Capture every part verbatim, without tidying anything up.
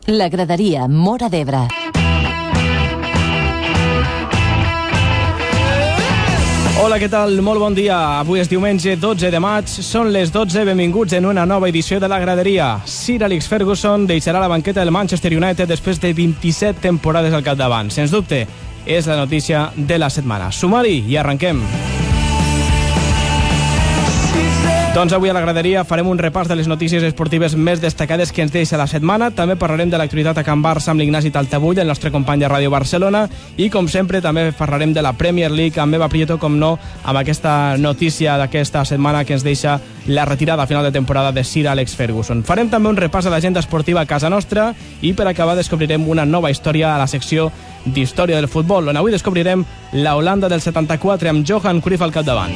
La graderia Móra d'Ebre. Hola, què tal? Molt bon dia. Avui és diumenge dotze de maig, són les dotze, benvinguts en una nova edició de La Graderia. Sir Alex Ferguson deixarà la banqueta del Manchester United després de vint-i-set temporades al capdavant. Sens dubte, és la notícia de la setmana. Sumari i arrenquem. Doncs avui a La Graderia farem un repàs de les notícies esportives més destacades que ens deixa la setmana. També parlarem de l'actualitat a Can Barça amb l'Ignasi Taltabull, el nostre company de Ràdio Barcelona, i com sempre també parlarem de la Premier League amb Eva Prieto, com no, amb aquesta notícia d'aquesta setmana que ens deixa la retirada a final de temporada de Sir Alex Ferguson. Farem també un repàs a l'agenda esportiva a casa nostra i per acabar descobrirem una nova història a la secció d'Història del Futbol, on avui descobrirem la Holanda del setanta-quatre amb Johan Cruyff al capdavant.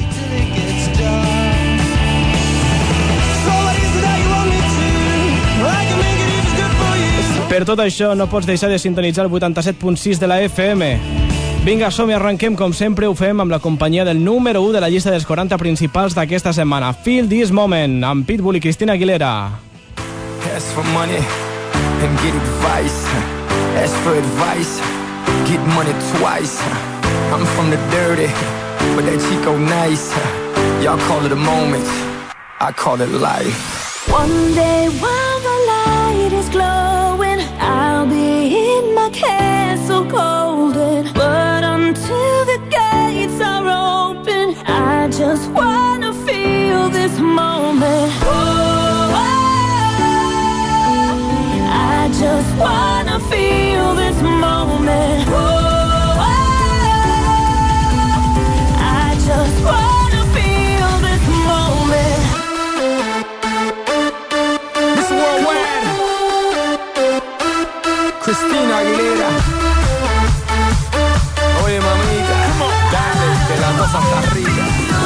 Per tot això, no pots deixar de sintonitzar el vuitanta-set punt sis de la F M. Vinga, som-hi, arrenquem. Com sempre ho fem amb la companyia del número u de la llista dels quaranta principals d'aquesta setmana. Feel This Moment, amb Pitbull i Cristina Aguilera. Ask for money and get advice. Ask for advice, get money twice. I'm from the dirty, but that Chico nice. Y'all call it a moment, I call it life. One day while the light is glowing, I'll be in my castle golden. But until the gates are open, I just wanna feel this moment. Oh, I just wanna feel this moment. Oh, I just wanna feel this moment. Miss Worldwide, Cristina Aguilera. Oye, mamita, dale, que la cosa está rica.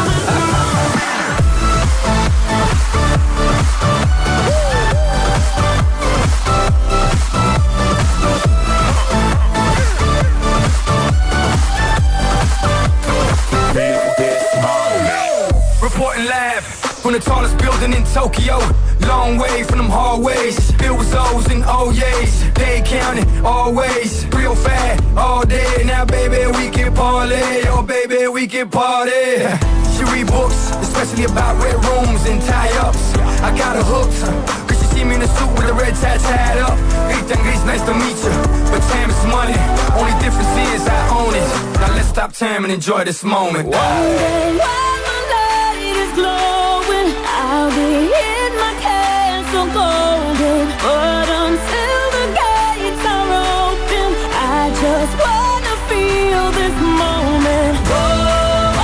Reporting live from the tallest building in Tokyo. Long way from them hallways. It was O's and O's. They counting always. Real fat all day. Now baby we can parlay. Oh baby we can party. She read books, especially about red rooms and tie-ups. I got her hooked, cause she see me in a suit with a red tie tied up. Ethan Grease, nice to meet you. But time is money. Only difference is I own it. Now let's stop time and enjoy this moment. One day while the light is glowing, I'll be in my castle golden. But until the gates are open, I just wanna feel this moment. Oh,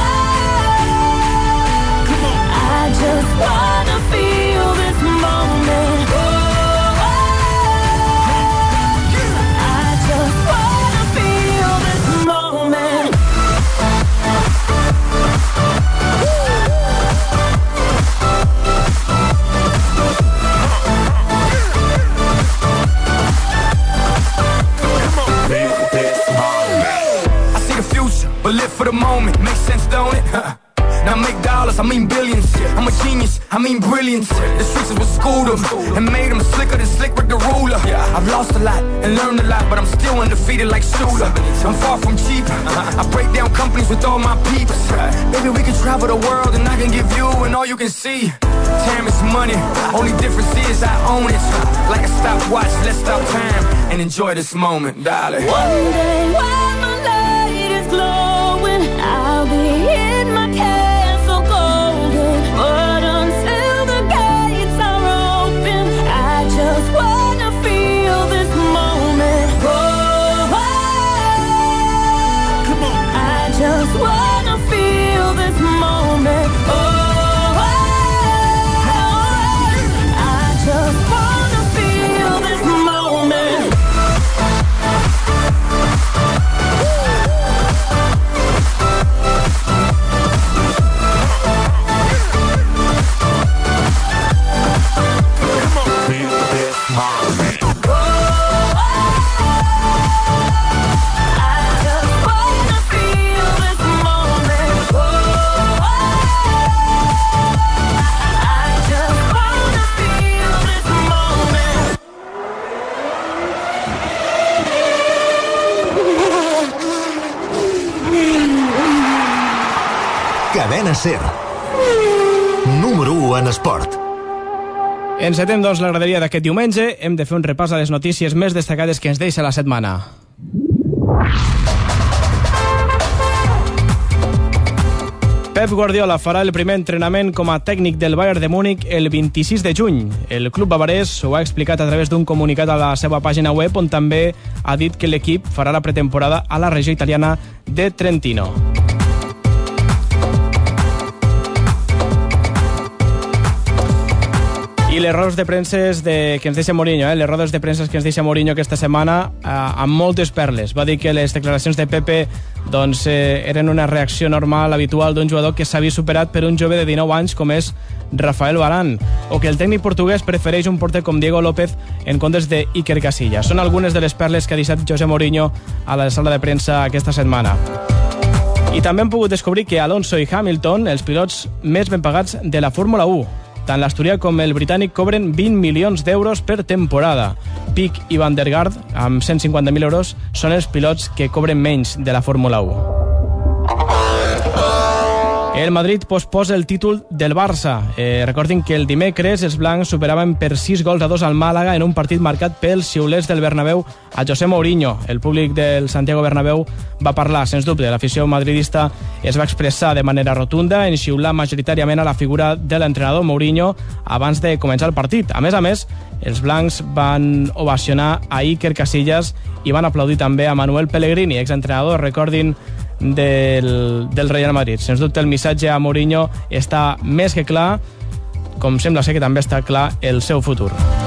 I just wanna feel this moment. Oh, I just wanna feel this moment. I see the future, but live for the moment. Makes sense, don't it? Now make dollars, I mean billions. I'm a genius, I mean brilliance. The streets is what schooled them and made them slicker than Slick Rick the ruler. I've lost a lot and learned a lot, but I'm still undefeated like Shooter. I'm far from cheap. I break down companies with all my peeps. Baby, we can travel the world and I can give you and all you can see. Time is money, only difference is I own it. Like a stopwatch, let's stop time and enjoy this moment, darling. One day while the light is glowing, I'll be in my castle golden. But until the gates are open, I just wanna feel this moment. Oh, I just wanna feel this moment. Oh, I just wanna feel this moment. Cadena SER. Número u en esport. Encetem, doncs, la graderia d'aquest diumenge. Hem de fer un repàs a les notícies més destacades que ens deixa la setmana. Pep Guardiola farà el primer entrenament com a tècnic del Bayern de Múnich el vint-i-sis de juny. El club bavarès ho ha explicat a través d'un comunicat a la seva pàgina web, on també ha dit que l'equip farà la pretemporada a la regió italiana de Trentino. I les rodes de premses de... que ens deixa Mourinho, eh? les rodes de premses que ens deixa Mourinho aquesta setmana, eh, amb moltes perles. Va dir que les declaracions de Pepe doncs, eh, eren una reacció normal, habitual d'un jugador que s'havia superat per un jove de dinou anys com és Rafael Varane, o que el tècnic portuguès prefereix un porter com Diego López en comptes de Iker Casillas. Són algunes de les perles que ha deixat José Mourinho a la sala de premsa aquesta setmana. I també hem pogut descobrir que Alonso i Hamilton, els pilots més ben pagats de la Fórmula u, tant l'asturià com el britànic cobren vint milions d'euros per temporada. Pic i Van der Garde, amb cent cinquanta mil euros, són els pilots que cobren menys de la Fórmula u. El Madrid posposa el títol del Barça. Eh, recordin que el dimecres els blancs superaven per sis gols a dos al Màlaga en un partit marcat pels xiulets del Bernabéu a José Mourinho. El públic del Santiago Bernabéu va parlar, sens dubte. L'afició madridista es va expressar de manera rotunda en xiular majoritàriament a la figura de l'entrenador Mourinho abans de començar el partit. A més a més, els blancs van ovacionar a Iker Casillas i van aplaudir també a Manuel Pellegrini, exentrenador, recordin, del, del Real Madrid. Sens dubte el missatge a Mourinho està més que clar, com sembla ser que també està clar el seu futur.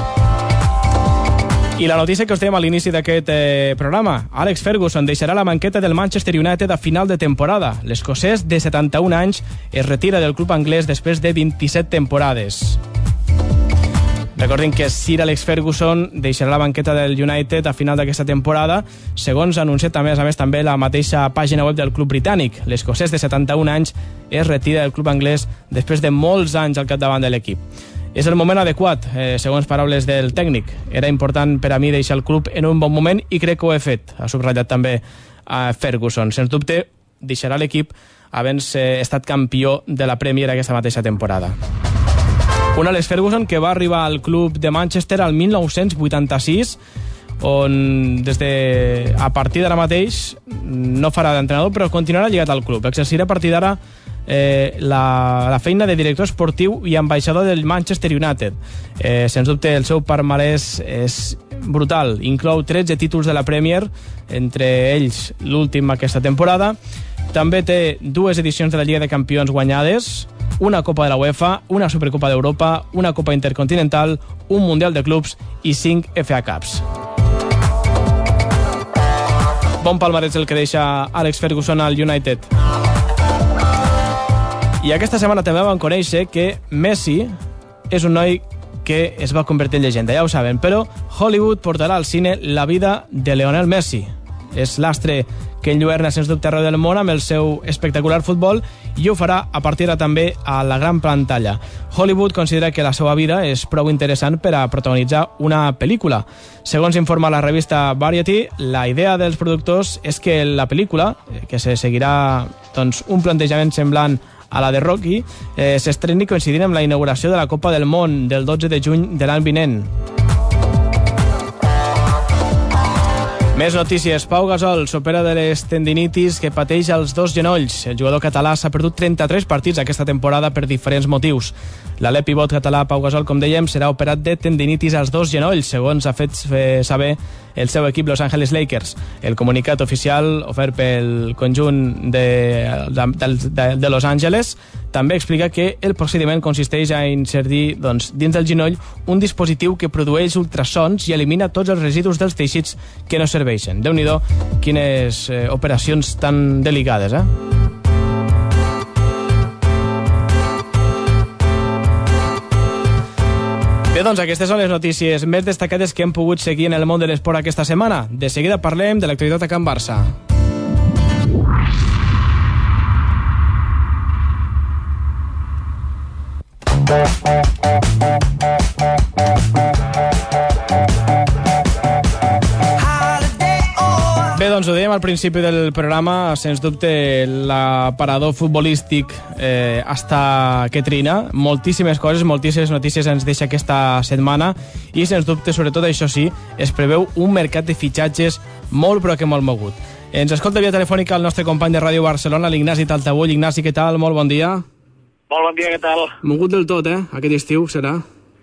I la notícia que us dèiem a l'inici d'aquest eh, programa: Alex Ferguson deixarà la banqueta del Manchester United a final de temporada. L'escocès de setanta-un anys es retira del club anglès després de vint-i-set temporades. Recordin que Sir Alex Ferguson deixarà la banqueta del United a final d'aquesta temporada, segons ha anunciat a més a més també la mateixa pàgina web del club britànic. L'escocès de setanta-un anys es retira del club anglès després de molts anys al capdavant de l'equip. És el moment adequat, eh, segons paraules del tècnic. Era important per a mi deixar el club en un bon moment i crec que ho he fet, ha subratllat també a Ferguson. Sens dubte deixarà l'equip havent estat campió de la Premier aquesta mateixa temporada. Un Alex Ferguson que va arribar al club de Manchester al mil nou-cents vuitanta-sis, on des de, a partir d'ara mateix no farà d'entrenador, però continuarà lligat al club. Exercirà a partir d'ara eh, la, la feina de director esportiu i ambaixador del Manchester United. Eh, sens dubte el seu palmarès és brutal. Inclou tretze títols de la Premier, entre ells l'últim aquesta temporada. També té dues edicions de la Lliga de Campions guanyades, una Copa de la UEFA, una Supercopa d'Europa, una Copa Intercontinental, un Mundial de Clubs i cinc F A Cups. Bon palmarès el que deixa Alex Ferguson al United. I aquesta setmana també vam conèixer que Messi és un noi que es va convertir en llegenda, ja ho saben, però Hollywood portarà al cine la vida de Lionel Messi. És l'astre que enlluerna sens dubte arreu del món amb el seu espectacular futbol, i ho farà a partir de també a la gran pantalla. Hollywood considera que la seva vida és prou interessant per a protagonitzar una pel·lícula. Segons informa la revista Variety, la idea dels productors és que la pel·lícula, que se seguirà doncs, un plantejament semblant a la de Rocky, eh, s'estreni coincidint amb la inauguració de la Copa del Món del dotze de juny de l'any vinent. Més notícies. Pau Gasol s'opera de les tendinitis que pateix als dos genolls. El jugador català s'ha perdut trenta-tres partits aquesta temporada per diferents motius. L'alè pivot català Pau Gasol, com dèiem, serà operat de tendinitis als dos genolls, segons ha fet saber el seu equip Los Angeles Lakers. El comunicat oficial ofert pel conjunt de, de, de, de Los Angeles també explica que el procediment consisteix a inserir doncs, dins del genoll un dispositiu que produeix ultrasons i elimina tots els residus dels teixits que no serveixen. Déu-n'hi-do, quines eh, operacions tan delicades, eh? Bé, doncs aquestes són les notícies més destacades que hem pogut seguir en el món de l'esport aquesta setmana. De seguida parlem de l'actualitat a Can Barça. Bé, doncs ho dèiem al principi del programa, sens dubte l'aparador futbolístic eh, està que trina, moltíssimes coses, moltíssimes notícies ens deixa aquesta setmana i sens dubte, sobretot això sí, es preveu un mercat de fitxatges molt però que molt mogut. Ens escolta via telefònica el nostre company de Ràdio Barcelona, l'Ignasi Taltabull. Ignasi, què tal? Molt bon dia. Molt bon dia, què tal? Mogut del tot, eh? Aquest estiu serà?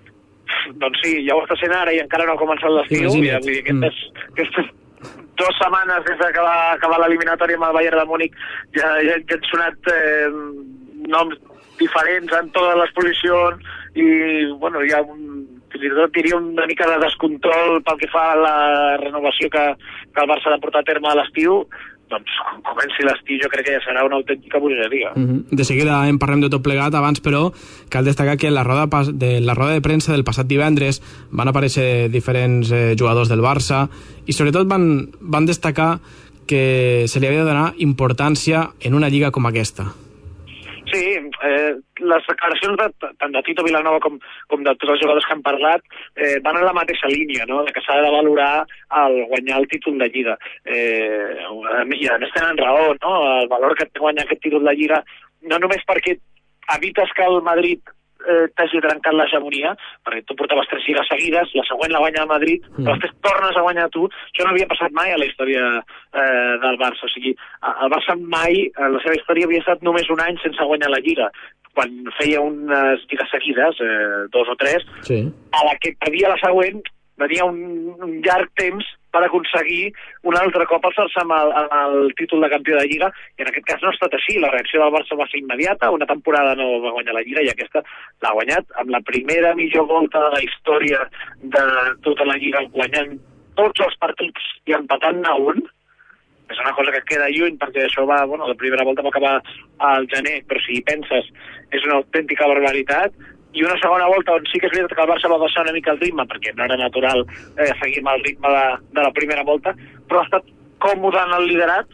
Doncs sí, ja ho està sent ara i encara no ha començat l'estiu. Vull dir, aquestes, mm. aquestes dues setmanes des que va acabar l'eliminatòria amb el Bayern de Múnich ja, ja, ja han sonat eh, noms diferents en totes les posicions i, bueno, hi ha un, fins i tot diria una mica de descontrol pel que fa a la renovació que, que el Barça ha de portar a terme a l'estiu. Doncs quan comenci l'estiu jo crec que ja serà una autèntica bogeria. Mm-hmm. De seguida en parlem de tot plegat, abans però cal destacar que en la roda de, la roda de premsa del passat divendres van aparèixer diferents eh, jugadors del Barça i sobretot van, van destacar que se li havia de donar importància en una lliga com aquesta. Sí, eh, les declaracions de, tant de Tito Vilanova com, com de tots els jugadors que han parlat eh, van en la mateixa línia, no? De que s'ha de valorar el guanyar el títol de Lliga. Eh, I a més tenen raó, no? El valor que té guanyar aquest títol de Lliga, no només perquè evites que el Madrid eh, t'hagi trencat l'hegemonia, perquè tu portaves tres lligues seguides, la següent la guanya el Madrid, mm. però després tornes a guanyar tu. Això no havia passat mai a la història eh, del Barça. O sigui, el Barça mai, en la seva història, havia estat només un any sense guanyar la Lliga. Quan feia unes lligues seguides, eh, dos o tres, sí. A la que perdia la següent, venia un, un llarg temps per aconseguir un altre cop alçar-se amb, el, amb el títol de campió de Lliga, i en aquest cas no ha estat així. La reacció del Barça va ser immediata, una temporada no va guanyar la Lliga i aquesta l'ha guanyat amb la primera millor volta de la història de tota la Lliga, guanyant tots els partits i empatant a un. És una cosa que queda lluny perquè això va, bueno, la primera volta va acabar al gener, però si hi penses és una autèntica barbaritat. I una segona volta on sí que és veritat que el Barça va baixar una mica el ritme, perquè no era natural eh, seguir amb el ritme de, de la primera volta, però ha estat còmode en el liderat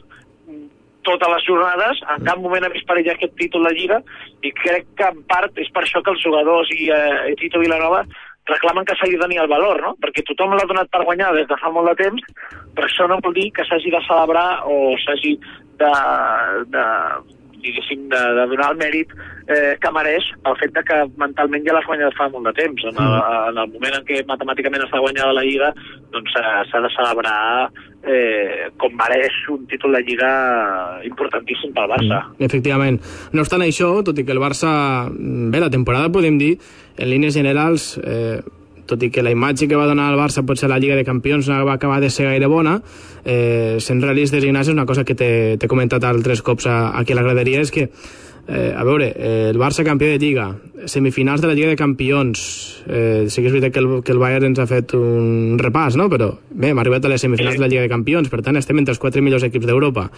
totes les jornades, en cap moment ha vist perillar aquest títol de Lliga, i crec que en part és per això que els jugadors i eh, Tito Vilanova reclamen que s'hagi de tenir el valor, no? Perquè tothom l'ha donat per guanyar des de fa molt de temps, però això no vol dir que s'hagi de celebrar o s'hagi de... de diguéssim, de, de donar el mèrit eh, que mereix el fet de que mentalment ja l'has guanyat fa molt de temps. En el, en el moment en què matemàticament està guanyada la Lliga, doncs s'ha de celebrar eh, com mereix un títol de Lliga importantíssim pel Barça. Efectivament. No obstant això, tot i que el Barça, bé, la temporada podem dir, en línies generals, eh, tot i que la imatge que va donar el Barça potser la Lliga de Campions no va acabar de ser gaire bona, eh, sent realistes, Ignasi, una cosa que t'he comentat altres cops a, aquí a la graderia, és que, eh, a veure, eh, el Barça campió de Lliga, semifinals de la Lliga de Campions, eh, sí que és veritat que el, que el Bayern ens ha fet un repàs, no? Però bé, hem arribat a les semifinals de la Lliga de Campions, per tant estem entre els quatre millors equips d'Europa,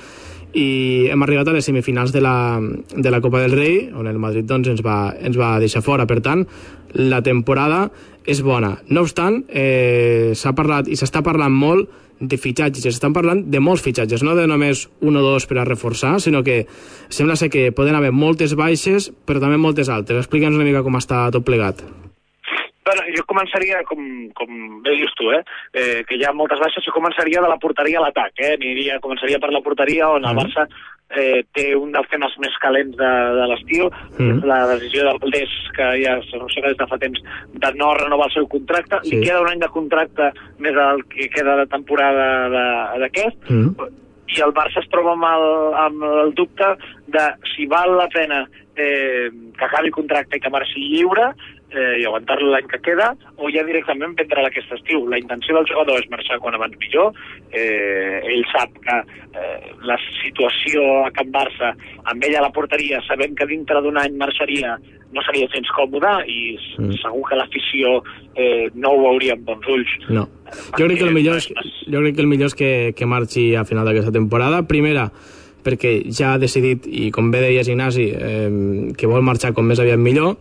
i hem arribat a les semifinals de la, de la Copa del Rei, on el Madrid doncs, ens, va, ens va deixar fora. Per tant, la temporada és bona. No obstant, eh, s'ha parlat i s'està parlant molt de fitxatges, s'estan parlant de molts fitxatges, no de només un o dos per a reforçar, sinó que sembla ser que poden haver moltes baixes, però també moltes altes. Explica'ns una mica com està tot plegat. Bueno, jo començaria, com, com bé dius tu, eh? eh, que hi ha moltes baixes, jo començaria de la porteria a l'atac, eh? Aniria, començaria per la porteria, on el Barça eh, té un dels temes més calents de, de l'estiu, mm. la decisió del Valdés, que ja s'arrossega des de fa temps, de no renovar el seu contracte. Sí. Li queda un any de contracte més el que queda de temporada d'aquest, mm. i el Barça es troba amb el, amb el dubte de si val la pena eh, que acabi el contracte i que marxi lliure, eh, i aguantar-lo l'any que queda, o ja directament vendre aquest estiu. La intenció del jugador és marxar quan abans millor. Eh, ell sap que eh, la situació a Can Barça, amb ell a la porteria, sabent que dintre d'un any marxaria, no seria gens còmode, i mm. segur que l'afició eh, no ho veuria amb bons ulls. No. Jo crec que el millor és, jo crec que, el millor és que, que marxi a final d'aquesta temporada. Primera, perquè ja ha decidit, i com bé deies, Ignasi, eh, que vol marxar com més aviat millor,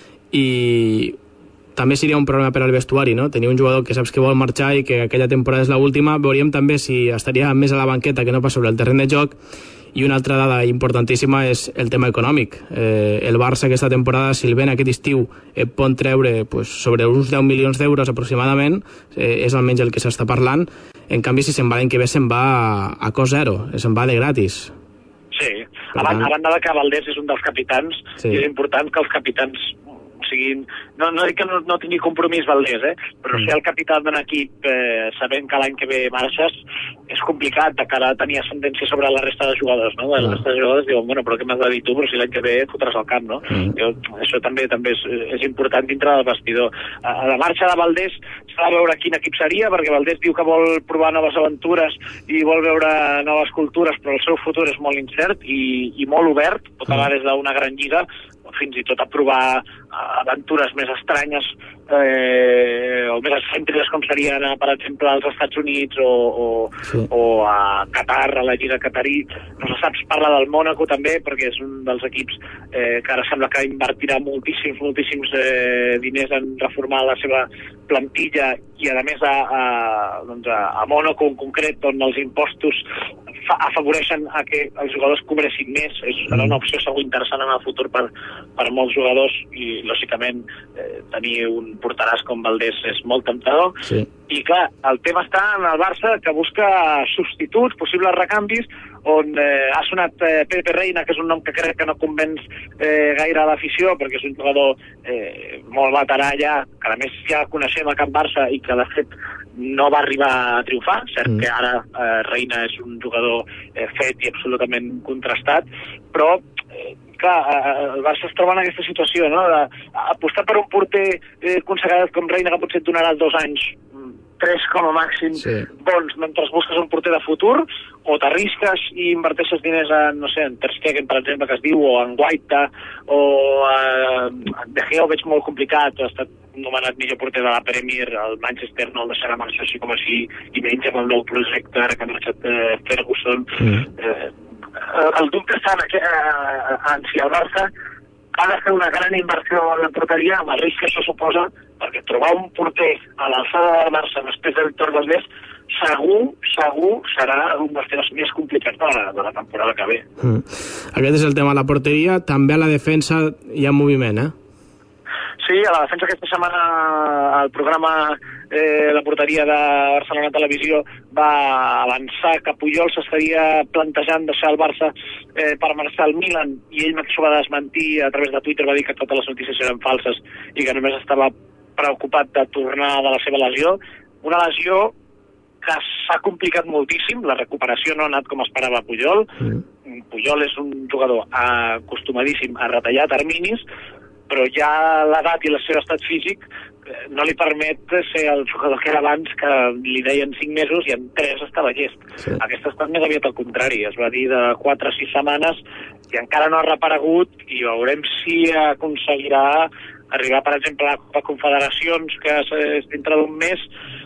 i també seria un problema per al vestuari, no? Tenir un jugador que saps que vol marxar i que aquella temporada és l'última. Veuríem també si estaria més a la banqueta que no pas sobre el terreny de joc. I una altra dada importantíssima és el tema econòmic. Eh, el Barça aquesta temporada, si el ven aquest estiu, et pot treure pues, sobre uns deu milions d'euros aproximadament, eh, és almenys el que s'està parlant, en canvi si se'n va l'any que ve se'n va a cost zero, se'n va de gratis. Sí, a banda, a banda de que Valdés és un dels capitans, sí. I és important que els capitans siguin... No, no dic que no, no tingui compromís Valdés, eh? Però mm. ser el capità d'un equip eh, sabent que l'any que ve marxes és complicat de cara a tenir ascendència sobre la resta de jugadors, no? La resta de jugadors diuen, bueno, però què m'has de dir tu? Però si l'any que ve fotràs al camp, no? Mm. Jo, això també també és, és important dintre del vestidor. A, a la marxa de Valdés s'ha de veure quin equip seria, perquè Valdés diu que vol provar noves aventures i vol veure noves cultures, però el seu futur és molt incert i, i molt obert, pot anar des d'una gran lliga fins i tot a provar aventures més estranyes eh, o més excèntriques com serien, per exemple, als Estats Units o, o, sí. o a Qatar, a la Lliga Qatarí. No se sap, parla del Mònaco també, perquè és un dels equips eh, que ara sembla que invertirà moltíssims, moltíssims eh, diners en reformar la seva plantilla i, a més, a, a, doncs a, a Mònaco en concret, on els impostos fa, afavoreixen a que els jugadors cobressin més. És mm. una opció segur interessant en el futur per, per molts jugadors i, lògicament, eh, tenir un porteràs com Valdés és molt temptador. Sí. I, clar, el tema està en el Barça, que busca substituts, possibles recanvis, on eh, ha sonat eh, Pepe Reina, que és un nom que crec que no convenç eh, gaire a l'afició, perquè és un jugador eh, molt veterà ja, que a més ja coneixem a Can Barça i que, de fet, no va arribar a triomfar. Cert mm. que ara eh, Reina és un jugador eh, fet i absolutament contrastat, però eh, clar, eh, el Barça es troba en aquesta situació, no? De, apostar per un porter eh, consagrat com Reina, que potser et donarà dos anys, tres com a màxim, sí. bons, mentre busques un porter de futur, o t'arrisques i inverteixes diners en, no sé, en Ter Stegen, per exemple, que es diu, o en Guaita, o eh, De Gea ho veig molt complicat, ha estat nomenat millor porter de la Premier, el Manchester no el deixarà marxar així com així, i menys amb el nou projecte, ara que ha marxat eh, Ferguson. Mm. Eh, el dubte està en, eh, en si el Barça ha de fer una gran inversió en la porteria, amb el risc que això suposa, perquè trobar un porter a l'alçada del Barça després de Víctor Valdés segur, segur serà un dels temes més complicats de la, de la temporada que ve. Mm. Aquest és el tema de la porteria. També a la defensa hi ha moviment, eh? Sí, a la defensa aquesta setmana el programa eh, la porteria de Barcelona Televisió va avançar que Puyol s'estaria plantejant deixar el Barça eh, per marxar al Milan, i ell mateix ho va desmentir a través de Twitter, va dir que totes les notícies eren falses i que només estava preocupat de tornar de la seva lesió. Una lesió que s'ha complicat moltíssim, la recuperació no ha anat com esperava Puyol. Mm. Puyol és un jugador acostumadíssim a retallar terminis, però ja l'edat i el seu estat físic no li permet ser el jugador que era abans, que li deien cinc mesos i en tres estava llest. Sí. Aquest ha estat més aviat al contrari, es va dir de quatre a sis setmanes i encara no ha reaparegut, i veurem si aconseguirà arribar, per exemple, a la Confederacions, que és dintre d'un mes.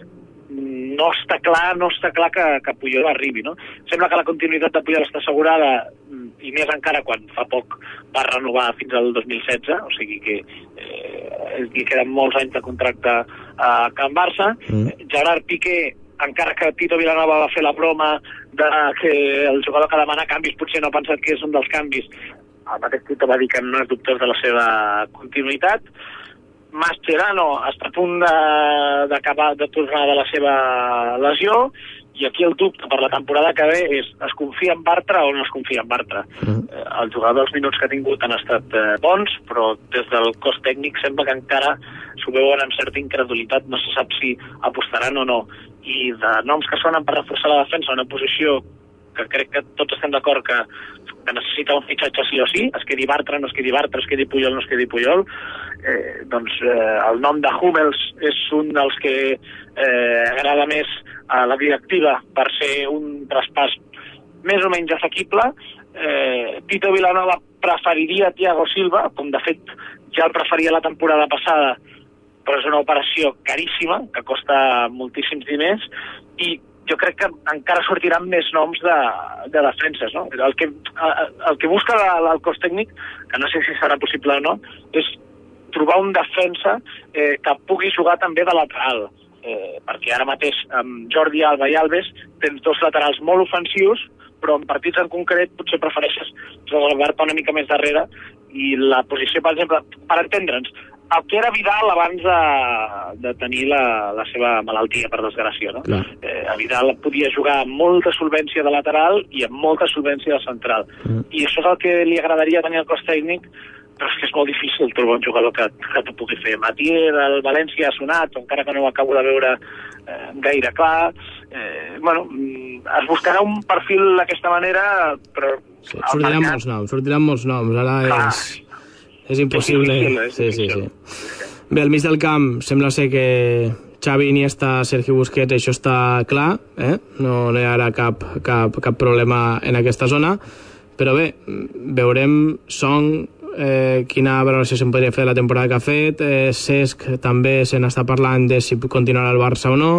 No està clar, no està clar que, que Puyol arribi, no? Sembla que la continuïtat de Puyol està assegurada, i més encara quan fa poc va renovar fins al dos mil setze, o sigui que eh, li queden molts anys de contracte a Can Barça. Mm. Gerard Piqué, encara que Tito Vilanova va fer la broma de que el jugador que demana canvis potser no ha pensat que és un dels canvis, el mateix Tito va dir que no és dubtós de la seva continuïtat. Mascherano està a punt d'acabar de, de tornar de la seva lesió, i aquí el dubte per la temporada que ve és: es confia en Bartra o no es confia en Bartra? Mm. Eh, el jugador, els minuts que ha tingut han estat eh, bons, però des del cos tècnic sembla que encara s'ho veuen amb certa incredulitat, no se sap si apostaran o no. I de noms que sonen per reforçar la defensa, una posició que crec que tots estem d'acord que, que necessita un fitxatge sí o sí, es quedi Bartra, no es quedi Bartra, es quedi Puyol, no es quedi Puyol, eh, doncs eh, el nom de Hummels és un dels que eh, agrada més a la directiva per ser un traspàs més o menys assequible. eh, Tito Vilanova preferiria Thiago Silva, com de fet ja el preferia la temporada passada, però és una operació caríssima, que costa moltíssims diners, i jo crec que encara sortiran més noms de, de defenses, no? El que, el que busca el cos tècnic, que no sé si serà possible o no, és trobar un defensa eh, que pugui jugar també de lateral, eh, perquè ara mateix amb Jordi Alba i Alves tens dos laterals molt ofensius, però en partits en concret potser prefereixes reservar-te una mica més darrere, i la posició, per exemple, per entendre'ns, el que era Vidal abans de, de tenir la, la seva malaltia, per desgràcia, no? Eh, a Vidal podia jugar amb molta solvència de lateral i amb molta solvència de central. Mm. I això és el que li agradaria tenir al cos tècnic, però és que és molt difícil trobar un jugador que, que t'ho pugui fer. Matier del València ha sonat, encara que no ho acabo de veure eh, gaire clar. Eh, bueno, es buscarà un perfil d'aquesta manera, però... Sí, sortiran marcat... molts noms, sortiran molts noms. Ara clar. és... És impossible. És difícil, és sí, difícil. Sí, sí. Bé, al mig del camp sembla ser que Xavi, Iniesta, Sergi Busquets, això està clar, eh? no, no hi haurà cap, cap, cap problema en aquesta zona, però bé, veurem Son, eh, quina valoració se'n podria fer de la temporada que ha fet, eh, Cesc també se n'està parlant de si continuarà al Barça o no.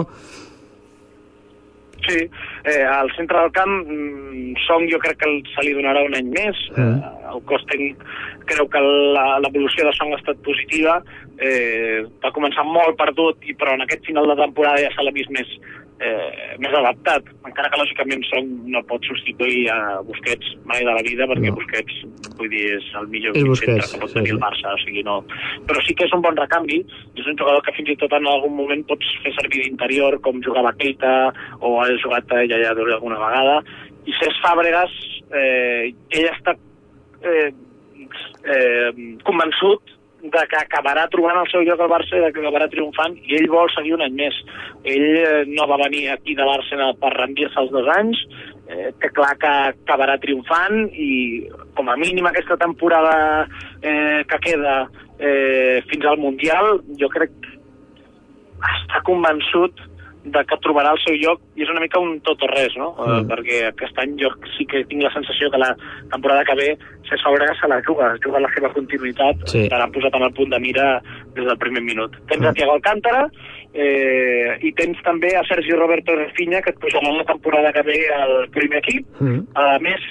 Sí, eh, al centre del camp Son jo crec que se li donarà un any més. Mm. eh, el cos tècnic creu que l'evolució de Son ha estat positiva, eh, va començar molt perdut, i però en aquest final de temporada ja se l'ha vist més, eh, més adaptat, encara que lògicament Son no pot substituir a Busquets mai de la vida, perquè no. Busquets, vull dir, és el millor centre que pot tenir sí, el Barça, o sigui, no. Però sí que és un bon recanvi, és un jugador que fins i tot en algun moment pots fer servir d'interior, com jugava Keita, o ha jugat ja ja alguna vegada, i Cesc Fàbregas, eh, ell està eh, eh, convençut de que acabarà trobant el seu lloc al Barça i de que acabarà triomfant, i ell vol seguir un any més. Ell eh, no va venir aquí de l'Arsenal per rendir-se els dos anys, eh, que clar que acabarà triomfant, i com a mínim aquesta temporada eh, que queda eh, fins al Mundial, jo crec que està convençut de que trobarà el seu lloc, i és una mica un tot o res, no? Mm. Uh, perquè aquest any jo sí que tinc la sensació que la temporada que ve Cesc Fàbregas se la juga, es juga la seva continuïtat, sí. L'ha posat en el punt de mira des del primer minut. Tens mm. a Thiago Alcántara, eh, i tens també a Sergi Roberto Rafinha, que et pujarà la temporada que ve al primer equip, mm. a més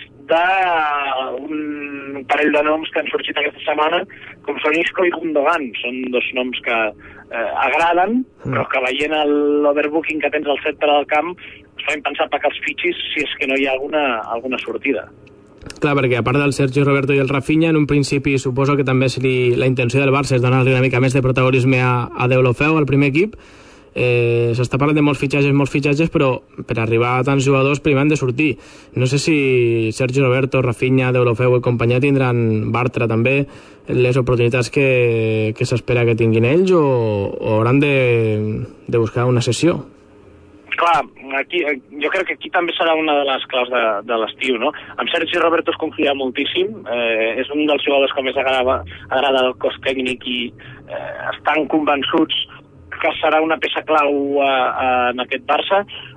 d'un parell de noms que han sorgit aquesta setmana, com són Isco i Gundogan. Són dos noms que eh, agraden, mm. però que veient l'overbooking que tens al centre del camp es fa impensable que els fitxis si és que no hi ha alguna, alguna sortida. Clar, perquè a part del Sergi Roberto i el Rafinha, en un principi suposo que també si li, la intenció del Barça és donar-li una mica més de protagonisme a, a Deulofeu, al primer equip. Eh, s'està parlant de molts fitxatges, molts fitxatges, però per arribar a tants jugadors primer han de sortir. No sé si Sergi Roberto, Rafinha, Deulofeu i companyia tindran, Bartra també, les oportunitats que, que s'espera que tinguin ells, o, o hauran de, de buscar una sessió. Clar, aquí, jo crec que aquí també serà una de les claus de, de l'estiu, no? Amb Sergi Roberto es confia moltíssim, eh, és un dels jugadors que més agrada, agrada el cos tècnic, i eh, estan convençuts que serà una peça clau a, a, en aquest Barça,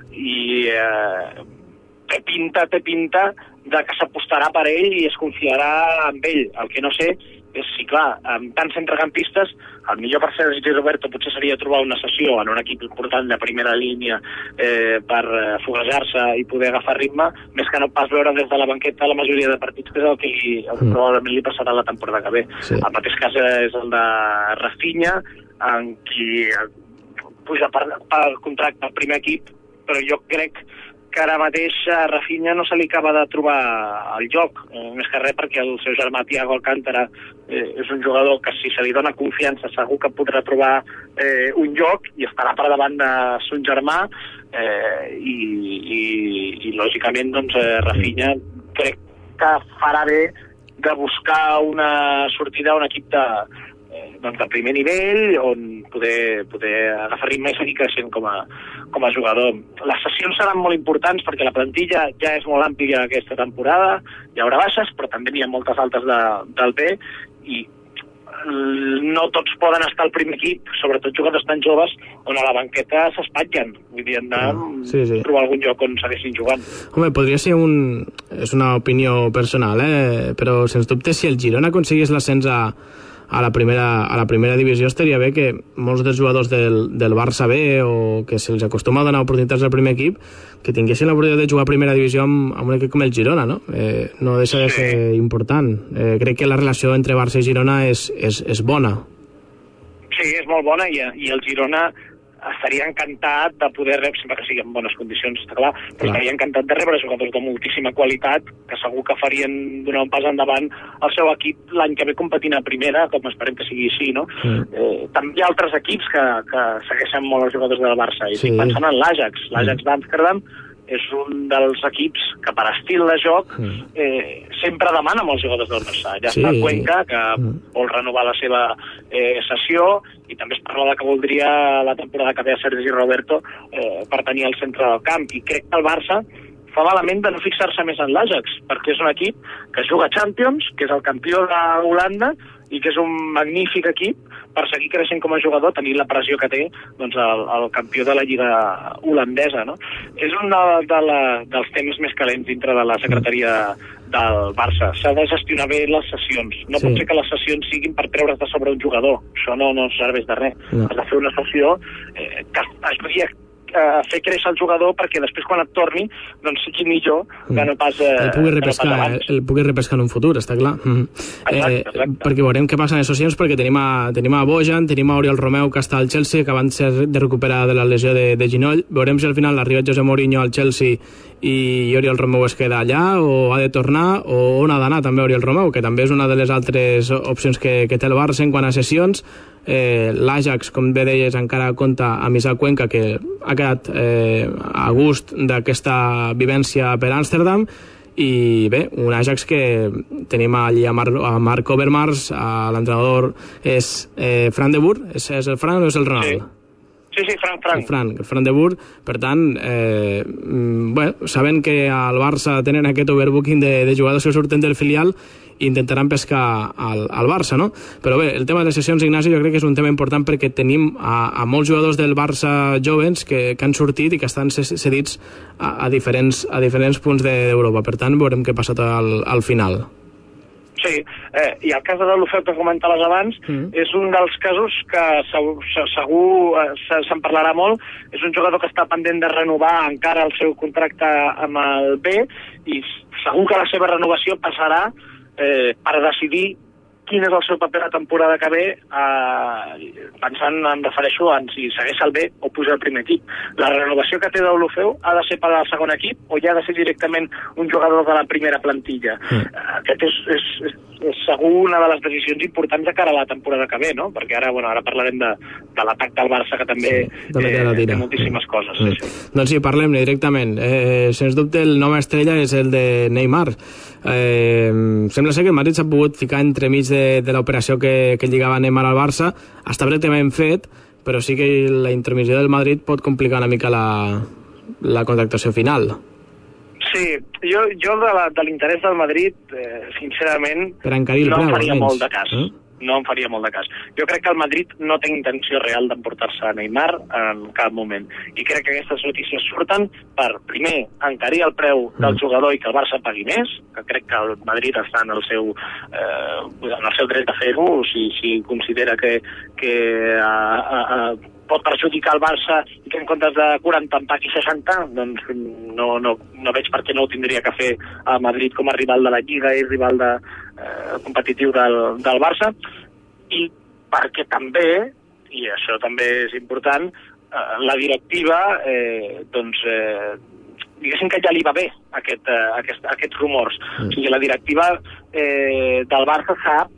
i eh, té pinta, té pinta de que s'apostarà per ell i es confiarà en ell. El que no sé és si, clar, amb tants centrecampistes, el millor per Sergi Roberto potser seria trobar una sessió en un equip important de primera línia eh, per eh, foguejar-se i poder agafar ritme, més que no pas veure des de la banqueta la majoria de partits, que és el que li, el, mm. probablement li passarà la temporada que ve. Sí. El mateix cas és el de Rafinha, en qui puja per, per contracte al primer equip, però jo crec que ara mateix a Rafinha no se li acaba de trobar el lloc, eh, més que res perquè el seu germà Thiago Alcántara eh, és un jugador que si se li dona confiança segur que podrà trobar eh, un lloc i estarà per davant de son germà, eh, i, i, i lògicament doncs, eh, Rafinha crec que farà bé de buscar una sortida a un equip de doncs de primer nivell, on poder, poder agafar ritme i seguir creixent com a, com a jugador. Les sessions seran molt importants perquè la plantilla ja és molt àmplia aquesta temporada, hi haurà baixes, però també n'hi ha moltes altes de, del B, i no tots poden estar al primer equip, sobretot jugadors tan joves, on a la banqueta s'espatllen. Vull dir, anar a sí, sí. trobar algun lloc on segueixin jugant. Home, podria ser un... és una opinió personal, eh? Però sens dubte si el Girona aconseguís l'ascens a a la primera, a la primera divisió, estaria bé que molts dels jugadors del, del Barça B, o que se'ls acostuma a donar oportunitats al primer equip, que tinguessin l'oportunitat de jugar a primera divisió amb, amb un equip com el Girona, no? Eh, no deixa de ser important. Eh, crec que la relació entre Barça i Girona és, és, és bona. Sí, és molt bona, i, i el Girona estaria encantat de poder rebre, sempre que sigui en bones condicions, està clar, però clar. estaria encantat de rebre jugadors de moltíssima qualitat que segur que farien donar un pas endavant al seu equip l'any que ve competint a primera, com esperem que sigui així, no? Mm. Eh, també hi ha altres equips que, que segueixen molt els jugadors del Barça, i sí. estic pensant en l'Ajax, l'Ajax mm. d'Amsterdam és un dels equips que per estil de joc eh, sempre demana molts jugadors del Barça. Ja sí. està Cuenca, que mm. vol renovar la seva eh, sessió, i també es parla de que voldria la temporada que ve a Sergi Roberto eh, per tenir al centre del camp, i crec que el Barça fa malament de no fixar-se més en l'Ajax, perquè és un equip que juga Champions, que és el campió d'Holanda, i que és un magnífic equip per seguir creixent com a jugador, tenint la pressió que té doncs, el, el campió de la lliga holandesa. No? És un de, de la, dels temes més calents dintre de la secretaria del Barça. S'ha de gestionar bé les sessions. No sí. pot ser que les sessions siguin per treure's de sobre un jugador. Això no, no serveix de res. No. Has de fer una sessió eh, que ajudi a a fer créixer el jugador perquè després quan et torni doncs sigui millor que no pas, eh, el pugui repescar, no pas abans. El pugui repescar en un futur, està clar. Mm. Exacte, exacte. Eh, perquè veurem què passa en les sessions, perquè tenim a, tenim a Bojan, tenim a Oriol Romeu, que està al Chelsea, que abans de recuperar de la lesió de, de ginoll. Veurem si al final arriba José Mourinho al Chelsea i Oriol Romeu es queda allà, o ha de tornar, o on ha d'anar també Oriol Romeu, que també és una de les altres opcions que, que té el Barça en quant a sessions. Eh, l'Ajax, com bé deies, encara compta amb Isaac Cuenca, que ha quedat eh, a gust d'aquesta vivència per Amsterdam, i bé, un Ajax que tenim allí a, Mar a Marc Overmars, l'entrenador és eh, Fran de Boer, és, és el Fran o és el Ronald? Sí. Sí, sí, Fran, Fran. El Fran, el Fran de Boer, per tant, eh, bueno, sabent que al Barça tenen aquest overbooking de, de jugadors que surten del filial, intentaran pescar al, al Barça, no? Però bé, el tema de les sessions, Ignasi, jo crec que és un tema important perquè tenim a, a molts jugadors del Barça jovens que, que han sortit i que estan cedits a, a, diferents, a diferents punts d'Europa. Per tant, veurem què passa al, al final. Sí, eh, i el cas de l'Olofeu que comentaves abans mm. és un dels casos que segur, segur eh, se'n parlarà molt. És un jugador que està pendent de renovar encara el seu contracte amb el B, i segur que la seva renovació passarà eh, per decidir quin és el seu paper la temporada que ve, eh, pensant, em refereixo, en si segueix el B o puja al primer equip. La renovació que té d'Olofeu ha de ser per al segon equip o ja ha de ser directament un jugador de la primera plantilla. Mm. Aquest és, és, és, és segur una de les decisions importants de cara a la temporada que ve, no? Perquè ara, bueno, ara parlarem de, de l'atac del Barça, que també sí, eh, té moltíssimes mm. coses. Mm. Sí. Doncs sí, parlem-ne directament. Eh, sens dubte, el nom estrella és el de Neymar. Eh, sembla ser que el Madrid s'ha pogut ficar entremig de, de l'operació que, que lligava Neymar al Barça. Està pràcticament fet, però sí que la intermissió del Madrid pot complicar una mica la, la contractació final. Sí, jo, jo de l'interès del Madrid, eh, sincerament, per encarir el no preu, em faria almenys. molt de cas. Eh? No em faria molt de cas. Jo crec que el Madrid no té intenció real d'emportar-se a Neymar en cap moment. I crec que aquestes notícies surten per, primer, encarir el preu del jugador i que el Barça pagui més, que crec que el Madrid està en el seu, eh, en el seu dret a fer-ho, si, si considera que, que a, a, a, pot perjudicar el Barça i que en comptes de quaranta en pagui seixanta, doncs no, no, no veig per què no ho tindria que fer a Madrid com a rival de la Lliga i rival de, eh, competitiu del, del Barça, i perquè també, i això també és important, eh, la directiva eh, doncs eh, diguéssim que ja li va bé aquest, eh, aquest, aquests rumors. Mm. O sigui, la directiva eh, del Barça sap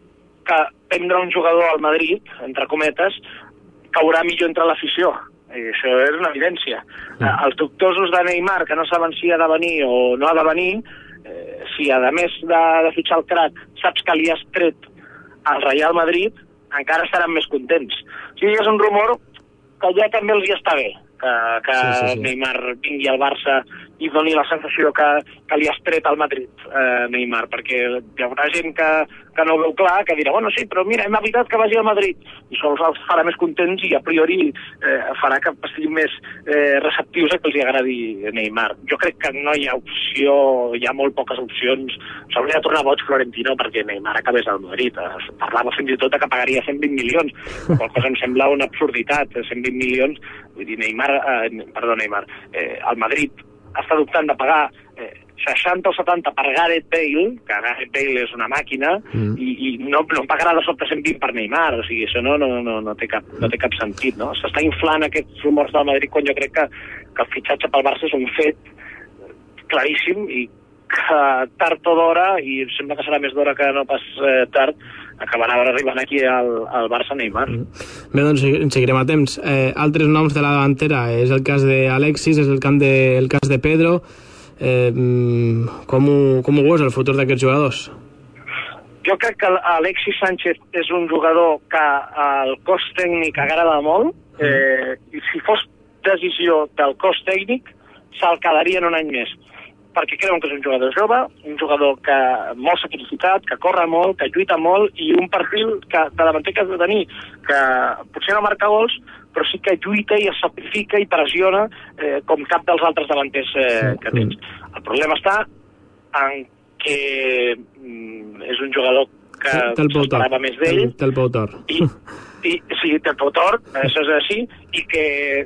que prendre un jugador al Madrid, entre cometes, caurà millor entre l'afició. I això és una evidència. Mm. Eh, els dubtosos de Neymar, que no saben si ha de venir o no ha de venir, eh, si a més de, de fitxar el crack saps que li has tret al Real Madrid, encara estaran més contents. O sigui, és un rumor que ja també els hi està bé, que, que sí, sí, sí. Neymar vingui al Barça i doni la sensació que, que li has tret al Madrid, eh, Neymar, perquè hi haurà gent que, que no ho veu clar, que dirà, bueno, sí, però mira, hem evitat que vagi al Madrid, i això els farà més contents i a priori eh, farà que estiguin més eh, receptius a que els hi agradi Neymar. Jo crec que no hi ha opció, hi ha molt poques opcions, s'hauria de tornar boig Florentino perquè Neymar acabés al Madrid. Es parlava fins i tot que pagaria cent vint milions, qual cosa em sembla una absurditat, cent vint milions, vull dir, Neymar, eh, perdó, Neymar, eh, al Madrid està dubtant de pagar eh, seixanta o setanta per Gareth Bale, que Gareth Bale és una màquina, mm. i, i no, no pagarà de sobte cent vint per Neymar, o sigui, això no, no, no, no, té, cap, no té cap sentit, no? S'està inflant aquests rumors del Madrid quan jo crec que, que el fitxatge pel Barça és un fet claríssim i que tard o d'hora, i sembla que serà més d'hora que no pas eh, tard, acabarà arribant aquí al, al Barça Neymar. Bé, doncs en seguirem a temps. Eh, altres noms de la davantera, és el cas d'Alexis, és el, camp de, el cas de Pedro. Eh, com, ho, com ho veus el futur d'aquests jugadors? Jo crec que Alexis Sánchez és un jugador que el cos tècnic agrada molt, eh, i si fos decisió del cos tècnic se'l quedaria en un any més, perquè creuen que és un jugador jove, un jugador que molt sacrificat, que corre molt, que lluita molt, i un perfil que, de davanter que has de tenir, que potser no marca gols, però sí que lluita i es sacrifica i pressiona eh, com cap dels altres davanters eh, que tens. El problema està en que mm, és un jugador que s'esperava més d'ell. Té el pou tort. I, i, sí, té el pou tort, això és així, i que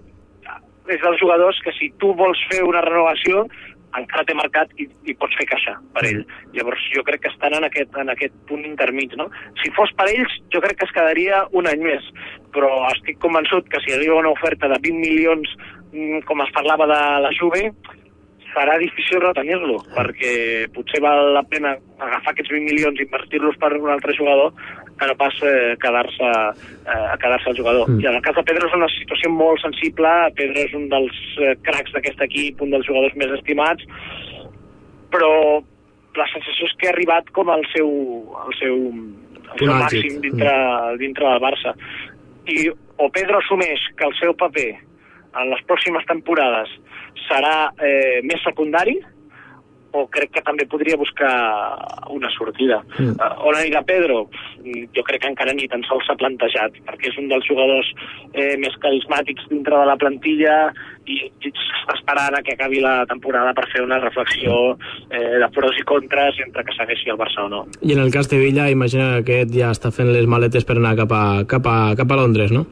és dels jugadors que si tu vols fer una renovació encara té marcat i, i pots fer caixa per ell. Llavors jo crec que estan en aquest, en aquest punt intermig, no? Si fos per ells, jo crec que es quedaria un any més, però estic convençut que si arriba una oferta de vint milions, com es parlava de la Juve, serà difícil retenir-lo, perquè potser val la pena agafar aquests vint milions i invertir-los per un altre jugador que no pas eh, quedar-se eh, quedar-se el jugador. Mm. I en el cas de Pedro és una situació molt sensible. Pedro és un dels eh, cracs d'aquest equip, un dels jugadors més estimats, però la sensació és que ha arribat com el seu, el seu, el seu màxim dintre, mm. dintre del Barça. I o Pedro assumeix que el seu paper en les pròximes temporades serà eh, més secundari, o crec que també podria buscar una sortida. Mm. Uh, on anirà Pedro? Jo crec que encara ni tan sols s'ha plantejat, perquè és un dels jugadors eh, més carismàtics dintre de la plantilla i, i està esperant a que acabi la temporada per fer una reflexió eh, de pros i contres entre que segueixi el Barça o no. I en el cas de Villa, imagina que aquest ja està fent les maletes per anar cap a, cap a, cap a Londres, no?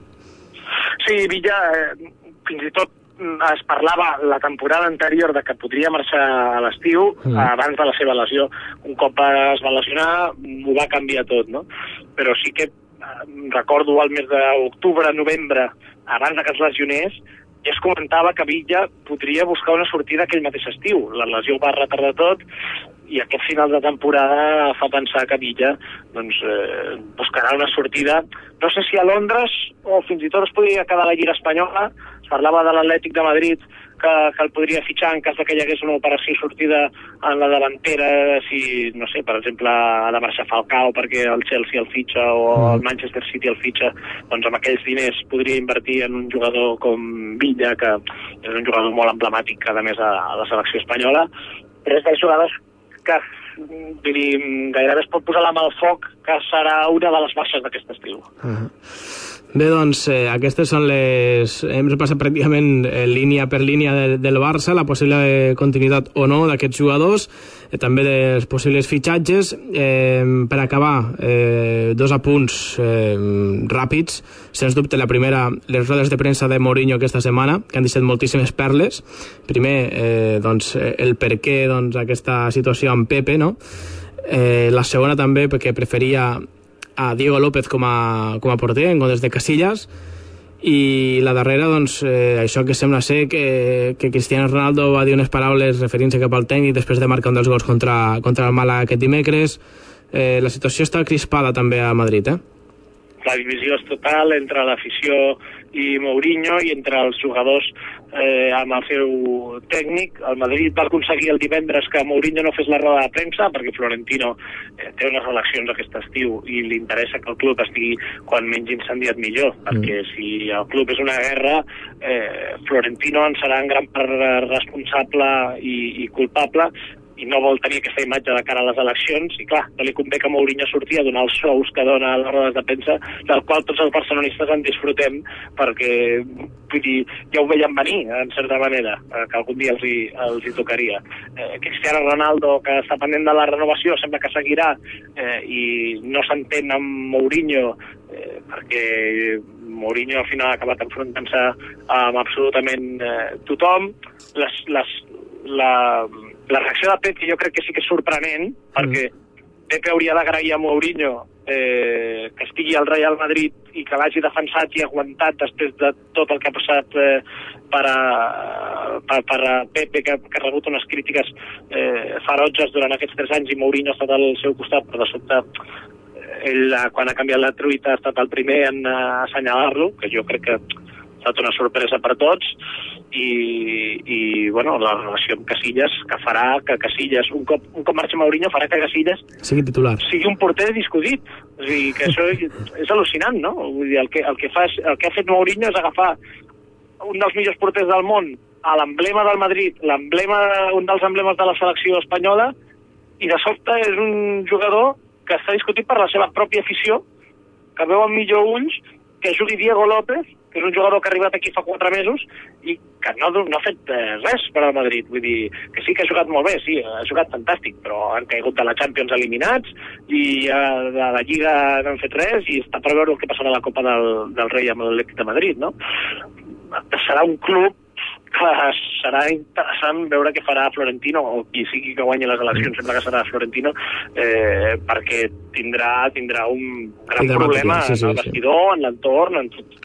Sí, Villa, eh, fins i tot es parlava la temporada anterior de que podria marxar a l'estiu mm. abans de la seva lesió. Un cop es va lesionar ho va canviar tot, no? Però sí que recordo al mes d'octubre, novembre, abans que es lesionés, ja es comentava que Villa podria buscar una sortida aquell mateix estiu. La lesió ho va retardar tot i aquest final de temporada fa pensar que Villa doncs, eh, buscarà una sortida, no sé si a Londres o fins i tot es podria quedar a la Lliga Espanyola. Es parlava de l'Atlètic de Madrid que, que el podria fitxar en cas de que hi hagués una operació sortida en la davantera, si, no sé, per exemple, ha de marxar Falcao perquè el Chelsea el fitxa o el Manchester City el fitxa, doncs amb aquells diners podria invertir en un jugador com Villa, que és un jugador molt emblemàtic, a més, a, a la selecció espanyola, però és dels jugadors que dir, gairebé es pot posar la mà al foc que serà una de les baixes d'aquest estiu. Uh-huh. Bé, doncs, eh, aquestes són les... Hem repassat pràcticament eh, línia per línia del, del Barça, la possible continuïtat o no d'aquests jugadors, eh, també dels possibles fitxatges. Eh, per acabar, eh, dos apunts eh, ràpids. Sens dubte, la primera, les rodes de premsa de Mourinho aquesta setmana, que han deixat moltíssimes perles. Primer, eh, doncs, el per què doncs, aquesta situació amb Pepe, no? Eh, la segona també, perquè preferia a Diego López com a, com a porter en comptes de Casillas, i la darrera, doncs, eh, això que sembla ser que, que Cristiano Ronaldo va dir unes paraules referint-se cap al tècnic després de marcar un dels gols contra, contra el Màlaga aquest dimecres. Eh, la situació està crispada també a Madrid, eh? La divisió és total entre l'afició i Mourinho i entre els jugadors eh, amb el seu tècnic. El Madrid va aconseguir el divendres que Mourinho no fes la roda de premsa perquè Florentino eh, té unes eleccions aquest estiu i li interessa que el club estigui quan menys incendiat millor, mm. perquè si el club és una guerra, eh, Florentino en serà en gran part responsable i, i culpable, i no vol tenir aquesta imatge de cara a les eleccions, i clar, no li convé que Mourinho surti a donar els shows que dona a les rodes de premsa, del qual tots els barcelonistes en disfrutem, perquè vull dir, ja ho veiem venir, en certa manera, que algun dia els hi, els hi tocaria. Eh, Cristiano Ronaldo, que està pendent de la renovació, sembla que seguirà, eh, i no s'entén amb Mourinho, eh, perquè Mourinho al final ha acabat enfrontant-se amb absolutament eh, tothom. Les, les, la la reacció de Pepe jo crec que sí que és sorprenent, mm. perquè Pepe hauria d'agrair a Mourinho eh, que estigui al Real Madrid i que l'hagi defensat i aguantat després de tot el que ha passat eh, per, a, per, per a Pepe, que, que ha rebut unes crítiques eh, ferotges durant aquests tres anys i Mourinho ha estat al seu costat, però de sobte ell, quan ha canviat la truita, ha estat el primer en assenyalar-lo, que jo crec que ha estat una sorpresa per tots, i, i bueno, la relació amb Casillas, que farà que Casillas, un cop, un cop marxa Mourinho, farà que Casillas sigui titular, sigui un porter discutit. O sigui, que això és, és al·lucinant, no? Vull dir, el que, el que fa és, el que ha fet Mourinho és agafar un dels millors porters del món, a l'emblema del Madrid, l'emblema, un dels emblemes de la selecció espanyola, i de sobte és un jugador que està discutit per la seva pròpia afició, que veu amb millor ulls que jugui Diego López, que és un jugador que ha arribat aquí fa quatre mesos i que no, no ha fet res per al Madrid. Vull dir, que sí que ha jugat molt bé, sí, ha jugat fantàstic, però han caigut de la Champions eliminats i a la Lliga no han fet res i està per veure el que passarà a la Copa del, del Rei amb l'Atlètic de Madrid, no? Serà un club que serà interessant veure què farà Florentino, o qui sigui que guanyi les eleccions, sembla que serà Florentino, eh, perquè tindrà, tindrà un gran tindrà problema sí, sí, en el vestidor, sí. en l'entorn, en tot.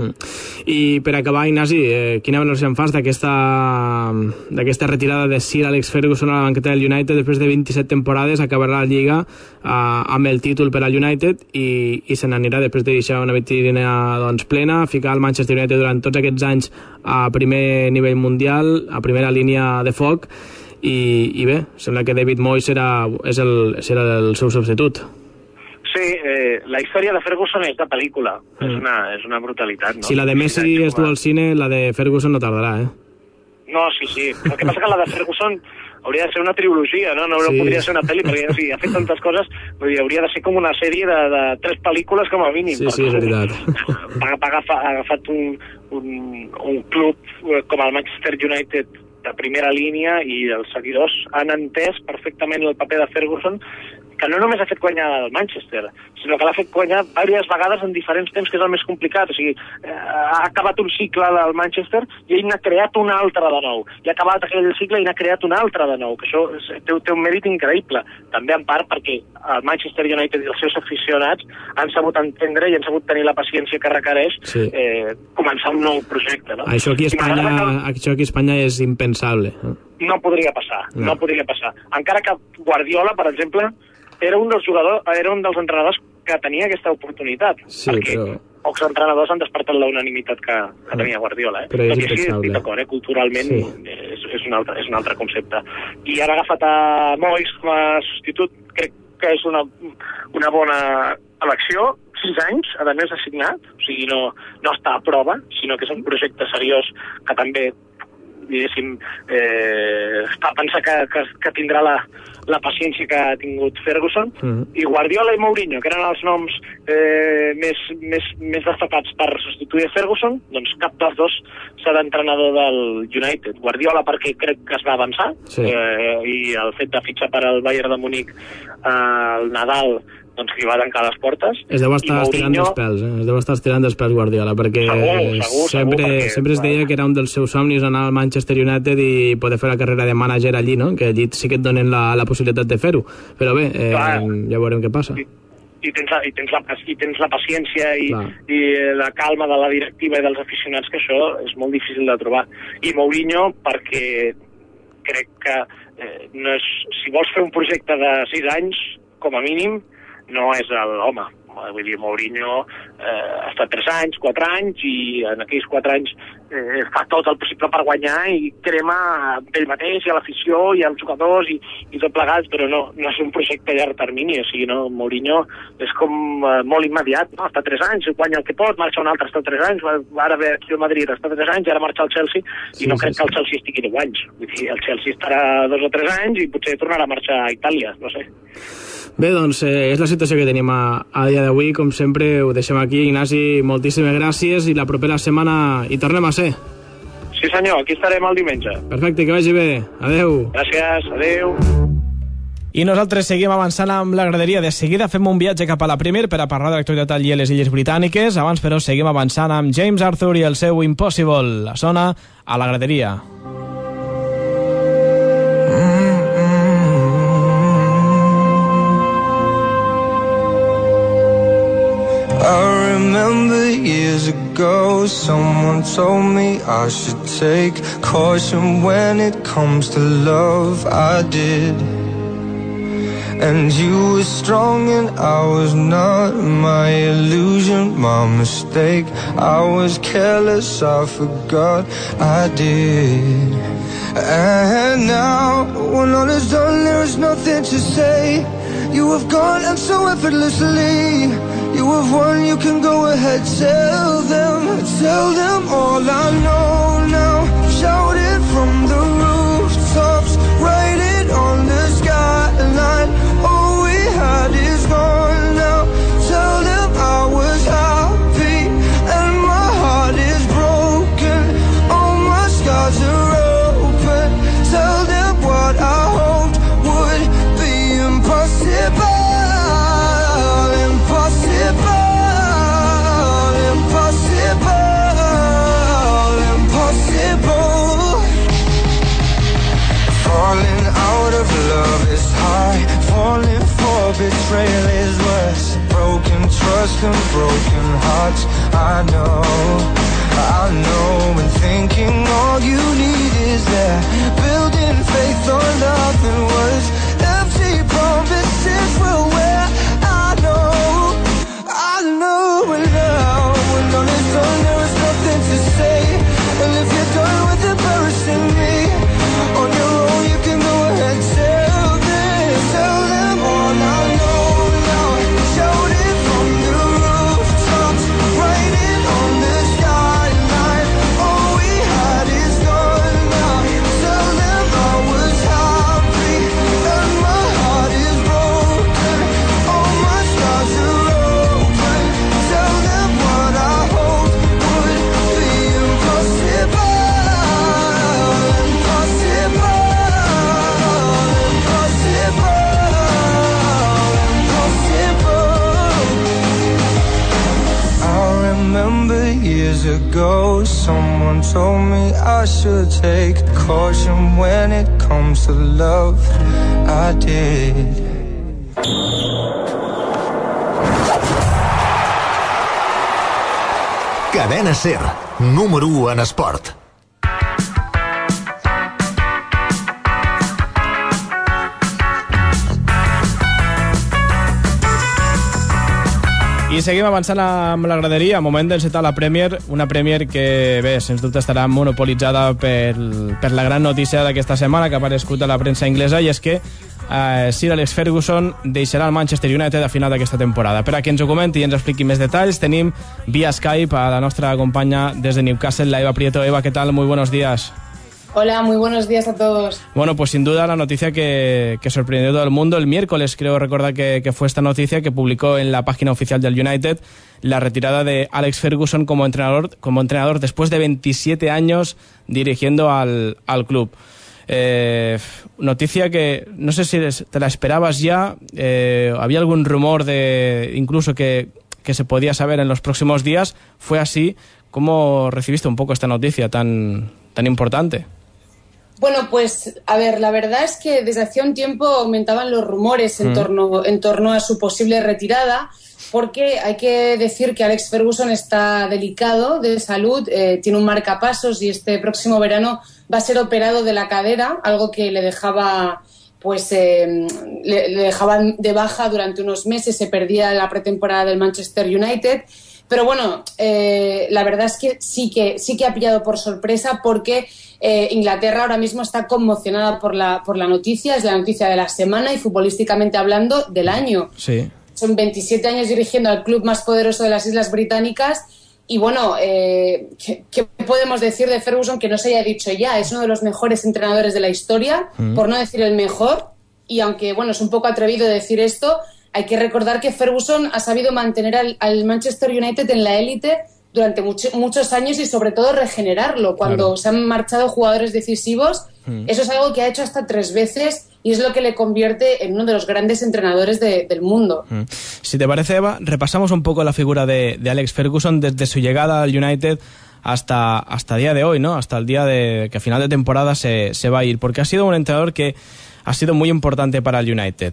I per acabar, Ignasi, eh, quina valoració em fas d'aquesta d'aquesta retirada de Sir Alex Ferguson a la banqueta del United després de vint-i-set temporades? Acabarà la Lliga eh, amb el títol per al United i, i se n'anirà després de deixar una vitrina doncs, plena, ficar el Manchester United durant tots aquests anys a primer nivell mundial, a primera línia de foc, i, i bé, sembla que David Moyes serà, és el, serà el seu substitut. Sí, eh, la història de Ferguson és de pel·lícula, mm. és, una, és una brutalitat, no? Si la de Messi es du al cine, la de Ferguson no tardarà, eh? No, sí, sí. El que passa que la de Ferguson hauria de ser una trilogia, no? No, sí. no podria ser una pel·li, perquè sí, ha fet tantes coses, vull dir, hauria de ser com una sèrie de, de tres pel·lícules com a mínim. Sí, sí, és veritat. Ha, ha, agafat, ha agafat un, un, un club com el Manchester United de primera línia i els seguidors han entès perfectament el paper de Ferguson, que no només ha fet guanyar el Manchester, sinó que l'ha fet guanyar diverses vegades en diferents temps, que és el més complicat. O sigui, eh, ha acabat un cicle del Manchester i ell n'ha creat un altre de nou. I ha acabat aquell cicle i n'ha creat un altre de nou, que això és, té, té un mèrit increïble. També en part perquè el Manchester United i els seus aficionats han sabut entendre i han sabut tenir la paciència que requereix sí. eh, començar un nou projecte. No? Això aquí a Espanya, que... això aquí a Espanya és impensable. No podria passar, no. no podria passar. Encara que Guardiola, per exemple, era un dels jugadors, era un dels entrenadors que tenia aquesta oportunitat, sí, perquè però... pocs entrenadors han despertat la unanimitat que, que tenia Guardiola, eh? Però és sí, estic d'acord, eh? Culturalment sí. és, és, un altre, és un altre concepte. I ara ha agafat a Moyes com a substitut, crec que és una, una bona elecció, sis anys, a més assignat, o sigui, no, no està a prova, sinó que és un projecte seriós que també diguéssim, eh, fa pensar que, que, que tindrà la, la paciència que ha tingut Ferguson, mm-hmm. i Guardiola i Mourinho, que eren els noms eh, més, més, més destacats per substituir Ferguson, doncs cap dels dos serà entrenador del United. Guardiola perquè crec que es va avançar, sí. eh, i el fet de fitxar per al Bayern de Múnich eh, el Nadal doncs que li va tancar les portes. Es deu estar Mourinho... estirant dels pèls, eh? Es deu estar estirant dels pèls Guardiola, perquè segur, segur, sempre, segur, perquè, sempre es deia que era un dels seus somnis anar al Manchester United i poder fer la carrera de mànager allí, no? Que allí sí que et donen la, la possibilitat de fer-ho. Però bé, eh, ja veurem què passa. I, i, tens, la, i, tens, la, i tens la paciència i, i la calma de la directiva i dels aficionats, que això és molt difícil de trobar. I Mourinho, perquè crec que eh, no és, si vols fer un projecte de sis anys, com a mínim, no és l'home. Vull dir, Mourinho eh, ha estat tres anys, quatre anys, i en aquells quatre anys eh, fa tot el possible per guanyar i crema ell mateix i a l'afició i als jugadors i, i tot plegats, però no, no és un projecte a llarg termini. O sigui, no? Mourinho és com eh, molt immediat, no? Està tres anys, guanya el que pot, marxa un altre, està tres anys, ara ve aquí al Madrid, està tres anys, i ara marxa al Chelsea, i sí, no crec sí, que el Chelsea estigui deu anys. Vull dir, el Chelsea estarà dos o tres anys i potser tornarà a marxar a Itàlia, no sé. Bé, doncs eh, és la situació que tenim a, a dia d'avui. Com sempre, ho deixem aquí. Ignasi, moltíssimes gràcies i la propera setmana hi tornem a ser. Sí senyor, aquí estarem el diumenge. Perfecte, que vagi bé. Adeu. Gràcies, adeu. I nosaltres seguim avançant amb la graderia. De seguida fem un viatge cap a la Premier per a parlar de l'actualitat allí a les Illes Britàniques. Abans, però, seguim avançant amb James Arthur i el seu Impossible. La sona a la graderia. Mm. told me I should take caution when it comes to love. I did. And you were strong and I was not. My illusion, my mistake. I was careless, I forgot I did. And now, when all is done, there is nothing to say. You have gone and so effortlessly. You have won, you can go ahead. Tell them, tell them all I know now. Shout it from the rooftops. Write it on the skyline. All we had is gone now. Tell them I was happy and my heart is broken. All my scars are open. Tell them what I hoped would be impossible. Falling out of love is hard. Falling for betrayal is worse. Broken trust and broken hearts. I know, I know. And thinking all you need is there. Building faith on nothing words. Empty promises will wear. I know, I know. And now, when all is done, there is nothing to say. And if you're done with embarrassing me on your own, you can go ahead. Tell them, tell them all I know now. Shout it from the rooftops. Write it on the skyline. All we had is gone now. Tell them I was happy and my heart is broken. All my scars are open. Tell them what I hoped would be impossible. Remember years ago, someone told me I should take caution when it comes to love. I did. Cadena SER, número u en esport. I seguim avançant amb la graderia, moment d'encetar la Premier, una Premier que, bé, sens dubte estarà monopolitzada per, per la gran notícia d'aquesta setmana que ha aparegut a la premsa inglesa, i és que eh, Sir Alex Ferguson deixarà el Manchester United a final d'aquesta temporada. Per a que ens ho comenti i ens expliqui més detalls, tenim via Skype a la nostra companya des de Newcastle, la Eva Prieto. Eva, ¿qué tal? Muy buenos días. Hola, muy buenos días a todos. Bueno, pues sin duda la noticia que, que sorprendió a todo el mundo. El miércoles, creo recordar que, que fue esta noticia que publicó en la página oficial del United la retirada de Alex Ferguson como entrenador, como entrenador después de veintisiete años dirigiendo al, al club. Eh, noticia que no sé si te la esperabas ya, eh, había algún rumor de incluso que, que se podía saber en los próximos días. ¿Fue así? ¿Cómo recibiste un poco esta noticia tan, tan importante? Bueno, pues, a ver, la verdad es que desde hacía un tiempo aumentaban los rumores en, mm. torno, en torno a su posible retirada, porque hay que decir que Alex Ferguson está delicado de salud, eh, tiene un marcapasos y este próximo verano va a ser operado de la cadera, algo que le dejaba, pues, eh, le, le dejaban de baja durante unos meses, se perdía la pretemporada del Manchester United. Pero bueno, eh, la verdad es que sí que sí que ha pillado por sorpresa porque eh, Inglaterra ahora mismo está conmocionada por la por la noticia, es la noticia de la semana y futbolísticamente hablando del año. Sí. Son veintisiete años dirigiendo al club más poderoso de las Islas Británicas y bueno, eh, ¿qué, ¿qué podemos decir de Ferguson que no se haya dicho ya? Es uno de los mejores entrenadores de la historia, mm. por no decir el mejor, y aunque bueno, es un poco atrevido decir esto, hay que recordar que Ferguson ha sabido mantener al, al Manchester United en la élite durante mucho, muchos años y sobre todo regenerarlo. Cuando claro. se han marchado jugadores decisivos, mm. eso es algo que ha hecho hasta tres veces y es lo que le convierte en uno de los grandes entrenadores de, del mundo. Mm. Si te parece, Eva, repasamos un poco la figura de, de Alex Ferguson desde su llegada al United hasta hasta día de hoy, ¿no? Hasta el día de que a final de temporada se, se va a ir, porque ha sido un entrenador que ha sido muy importante para el United.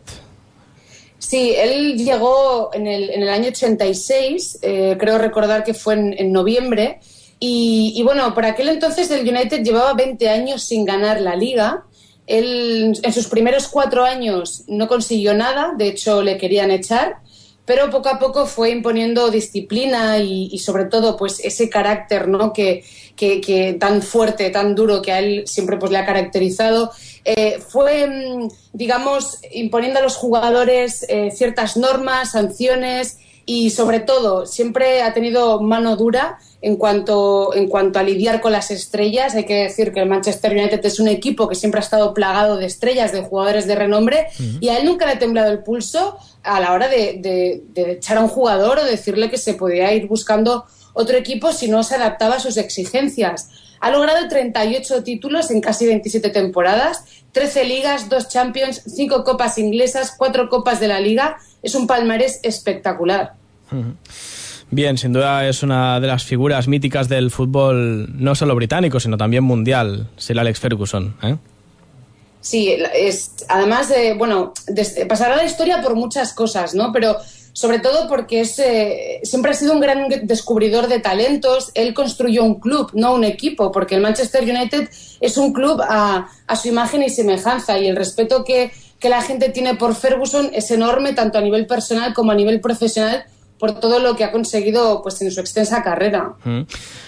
Sí, él llegó en el, en el año ochenta y seis, eh, creo recordar que fue en, en noviembre, Y, y bueno, por aquel entonces el United llevaba veinte años sin ganar la Liga. Él en sus primeros cuatro años no consiguió nada, de hecho le querían echar, pero poco a poco fue imponiendo disciplina y, y sobre todo pues ese carácter, ¿no? que, que, que tan fuerte, tan duro que a él siempre pues le ha caracterizado. Eh, fue, digamos, imponiendo a los jugadores eh, ciertas normas, sanciones y sobre todo siempre ha tenido mano dura en cuanto, en cuanto a lidiar con las estrellas. Hay que decir que el Manchester United es un equipo que siempre ha estado plagado de estrellas, de jugadores de renombre, uh-huh. y a él nunca le ha temblado el pulso a la hora de, de, de echar a un jugador o decirle que se podía ir buscando otro equipo si no se adaptaba a sus exigencias. Ha logrado treinta y ocho títulos en casi veintisiete temporadas, trece ligas, dos Champions, cinco copas inglesas, cuatro copas de la Liga. Es un palmarés espectacular. Uh-huh. Bien, sin duda es una de las figuras míticas del fútbol no solo británico, sino también mundial, Sir Alex Ferguson, ¿eh? Sí, es, además, eh, bueno, des, pasará la historia por muchas cosas, ¿no? Pero sobre todo porque es, eh, siempre ha sido un gran descubridor de talentos. Él construyó un club, no un equipo, porque el Manchester United es un club a, a su imagen y semejanza, y el respeto que, que la gente tiene por Ferguson es enorme, tanto a nivel personal como a nivel profesional, por todo lo que ha conseguido pues en su extensa carrera. Mm.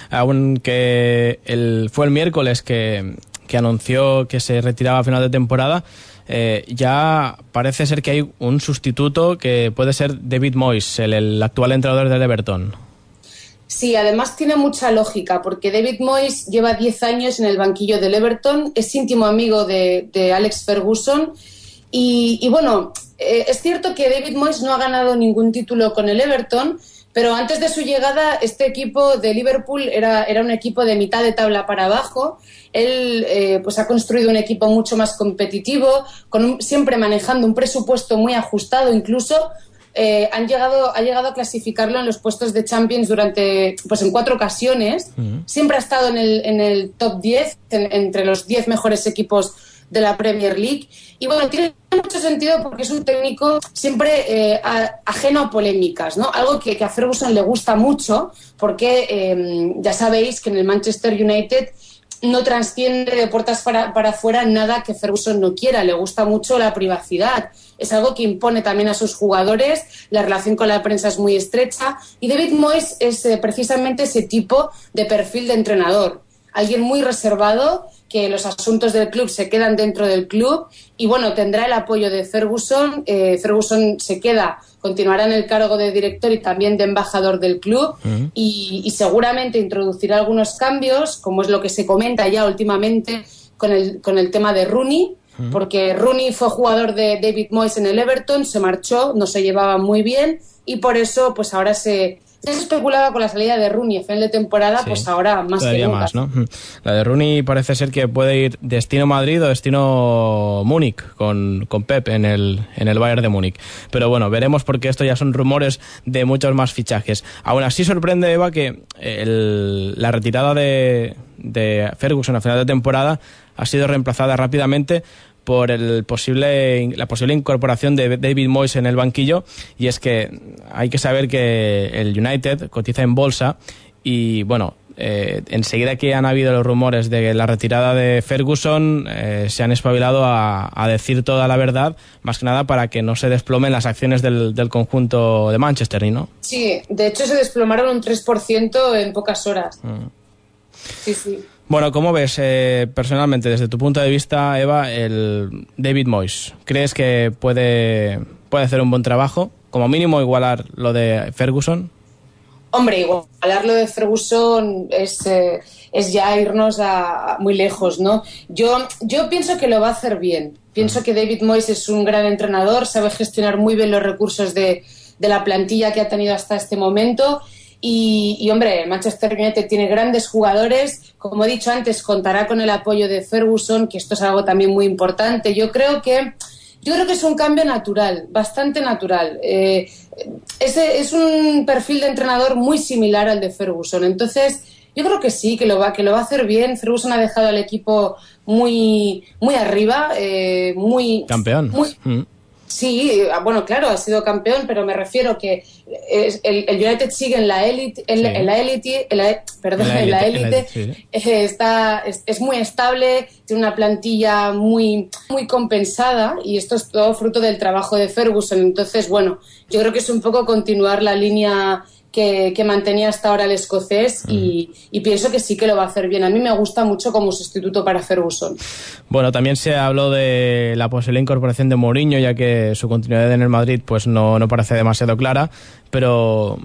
Aunque el, fue el miércoles que, que anunció que se retiraba a final de temporada, eh, ya parece ser que hay un sustituto que puede ser David Moyes, el, el actual entrenador del Everton. Sí, además tiene mucha lógica, porque David Moyes lleva diez años en el banquillo del Everton, es íntimo amigo de, de Alex Ferguson, y, y bueno... Eh, es cierto que David Moyes no ha ganado ningún título con el Everton, pero antes de su llegada este equipo de Liverpool era, era un equipo de mitad de tabla para abajo. Él eh, pues ha construido un equipo mucho más competitivo, con un, siempre manejando un presupuesto muy ajustado. Incluso eh, han llegado, ha llegado a clasificarlo en los puestos de Champions durante, pues en cuatro ocasiones. Uh-huh. Siempre ha estado en el, en el top diez, en, entre los diez mejores equipos de la Premier League. Y bueno, tiene mucho sentido porque es un técnico siempre eh, a, ajeno a polémicas, ¿no? Algo que, que a Ferguson le gusta mucho, porque eh, ya sabéis que en el Manchester United no transciende de puertas para, para afuera nada que Ferguson no quiera. Le gusta mucho la privacidad. Es algo que impone también a sus jugadores. La relación con la prensa es muy estrecha. Y David Moyes es eh, precisamente ese tipo de perfil de entrenador. Alguien muy reservado, que los asuntos del club se quedan dentro del club, y bueno, tendrá el apoyo de Ferguson. Eh, Ferguson se queda, continuará en el cargo de director y también de embajador del club, uh-huh. y, y seguramente introducirá algunos cambios, como es lo que se comenta ya últimamente con el, con el tema de Rooney, uh-huh. porque Rooney fue jugador de David Moyes en el Everton, se marchó, no se llevaba muy bien, y por eso pues ahora se... Se especulaba con la salida de Rooney a final de temporada, sí, pues ahora más que nunca. Más, ¿no? La de Rooney parece ser que puede ir destino Madrid o destino Múnich con, con Pep en el, en el Bayern de Múnich. Pero bueno, veremos, porque esto ya son rumores de muchos más fichajes. Aún así sorprende, Eva, que el, la retirada de, de Ferguson a final de temporada ha sido reemplazada rápidamente por el posible la posible incorporación de David Moyes en el banquillo. Y es que hay que saber que el United cotiza en bolsa y bueno, eh, enseguida que han habido los rumores de la retirada de Ferguson, eh, se han espabilado a, a decir toda la verdad, más que nada para que no se desplomen las acciones del, del conjunto de Manchester, ¿no? Sí, de hecho se desplomaron un tres por ciento en pocas horas. Mm. Sí, sí. Bueno, ¿cómo ves eh, personalmente, desde tu punto de vista, Eva, el David Moyes? ¿Crees que puede, puede hacer un buen trabajo? Como mínimo igualar lo de Ferguson. Hombre, igualar lo de Ferguson es, eh, es ya irnos a, a muy lejos, ¿no? Yo, yo pienso que lo va a hacer bien. Pienso que David Moyes es un gran entrenador, sabe gestionar muy bien los recursos de, de la plantilla que ha tenido hasta este momento. Y, y, hombre, el Manchester United tiene grandes jugadores. Como he dicho antes, contará con el apoyo de Ferguson, que esto es algo también muy importante. Yo creo que, yo creo que es un cambio natural, bastante natural. Eh, ese es un perfil de entrenador muy similar al de Ferguson. Entonces, yo creo que sí, que lo va, que lo va a hacer bien. Ferguson ha dejado al equipo muy, muy arriba, eh, muy... Campeón. Muy, mm. Sí, bueno, claro, ha sido campeón, pero me refiero que el, el United sigue en la élite, en, sí. en la élite, en la, perdón, en la élite, sí. eh, está es, es muy estable, tiene una plantilla muy muy compensada y esto es todo fruto del trabajo de Ferguson. Entonces, bueno, yo creo que es un poco continuar la línea Que, que mantenía hasta ahora el escocés y, y pienso que sí que lo va a hacer bien. A mí me gusta mucho como sustituto para Ferguson. Bueno, también se habló de la posible incorporación de Mourinho, ya que su continuidad en el Madrid pues no, no parece demasiado clara, pero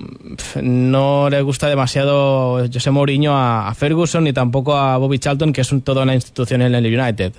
no le gusta demasiado José Mourinho a, a Ferguson ni tampoco a Bobby Charlton, que es un, toda una institución en el United.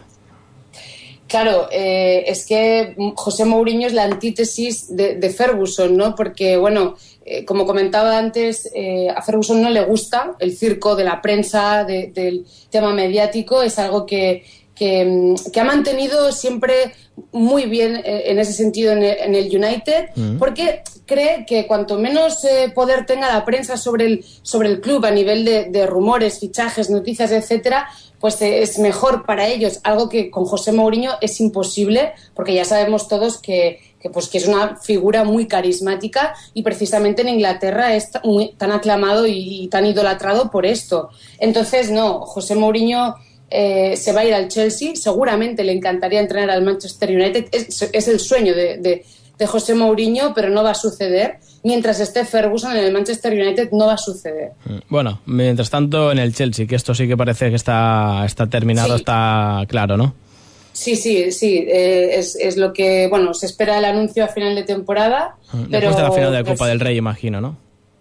Claro, eh, es que José Mourinho es la antítesis de, de Ferguson, ¿no? Porque, bueno, eh, como comentaba antes, eh, a Ferguson no le gusta el circo de la prensa, de, del tema mediático, es algo que, que, que ha mantenido siempre muy bien eh, en ese sentido en el, en el United, mm. porque cree que cuanto menos eh, poder tenga la prensa sobre el, sobre el club a nivel de, de rumores, fichajes, noticias, etcétera, pues es mejor para ellos, algo que con José Mourinho es imposible, porque ya sabemos todos que, que, pues, que es una figura muy carismática y precisamente en Inglaterra es muy, tan aclamado y, y tan idolatrado por esto. Entonces, no, José Mourinho eh, se va a ir al Chelsea, seguramente le encantaría entrenar al Manchester United, es, es el sueño de, de, de José Mourinho, pero no va a suceder. Mientras esté Ferguson en el Manchester United no va a suceder. Bueno, mientras tanto en el Chelsea, que esto sí que parece que está, está terminado, sí. Está claro, ¿no? Sí, sí, sí, eh, es, es lo que, bueno, se espera el anuncio a final de temporada. Después pero, de la final de la Copa del Rey, imagino, ¿no?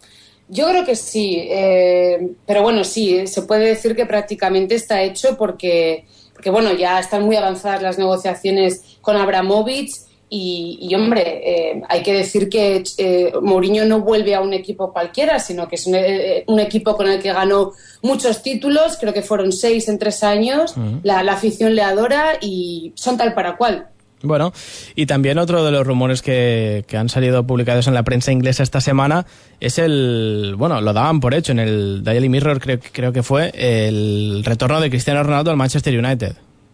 Yo creo que sí, eh, pero bueno, sí, se puede decir que prácticamente está hecho porque, porque bueno, ya están muy avanzadas las negociaciones con Abramovich. Y, y hombre, eh, hay que decir que eh, Mourinho no vuelve a un equipo cualquiera, sino que es un, eh, un equipo con el que ganó muchos títulos, creo que fueron seis en tres años, uh-huh. la, la afición le adora y son tal para cual. Bueno, y también otro de los rumores que, que han salido publicados en la prensa inglesa esta semana es el, bueno, lo daban por hecho en el Daily Mirror, creo, creo que fue, el retorno de Cristiano Ronaldo al Manchester United.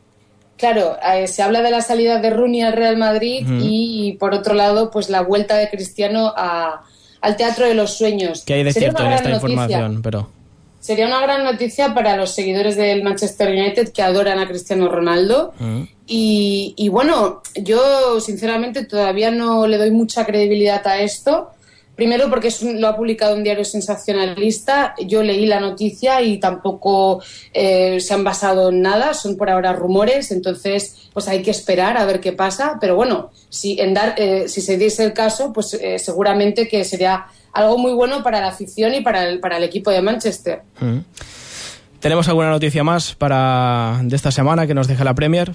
Claro, eh, se habla de la salida de Rooney al Real Madrid uh-huh. y, por otro lado, pues la vuelta de Cristiano a, al Teatro de los Sueños. ¿Qué hay de Sería cierto en esta noticia. información? Pero... Sería una gran noticia para los seguidores del Manchester United que adoran a Cristiano Ronaldo. Uh-huh. Y, y bueno, yo sinceramente todavía no le doy mucha credibilidad a esto. Primero porque es un, lo ha publicado un diario sensacionalista, yo leí la noticia y tampoco eh, se han basado en nada, son por ahora rumores, entonces pues hay que esperar a ver qué pasa, pero bueno, si, en dar, eh, si se diese el caso, pues eh, seguramente que sería algo muy bueno para la afición y para el, para el equipo de Manchester. Mm. ¿Tenemos alguna noticia más para de esta semana que nos deja la Premier?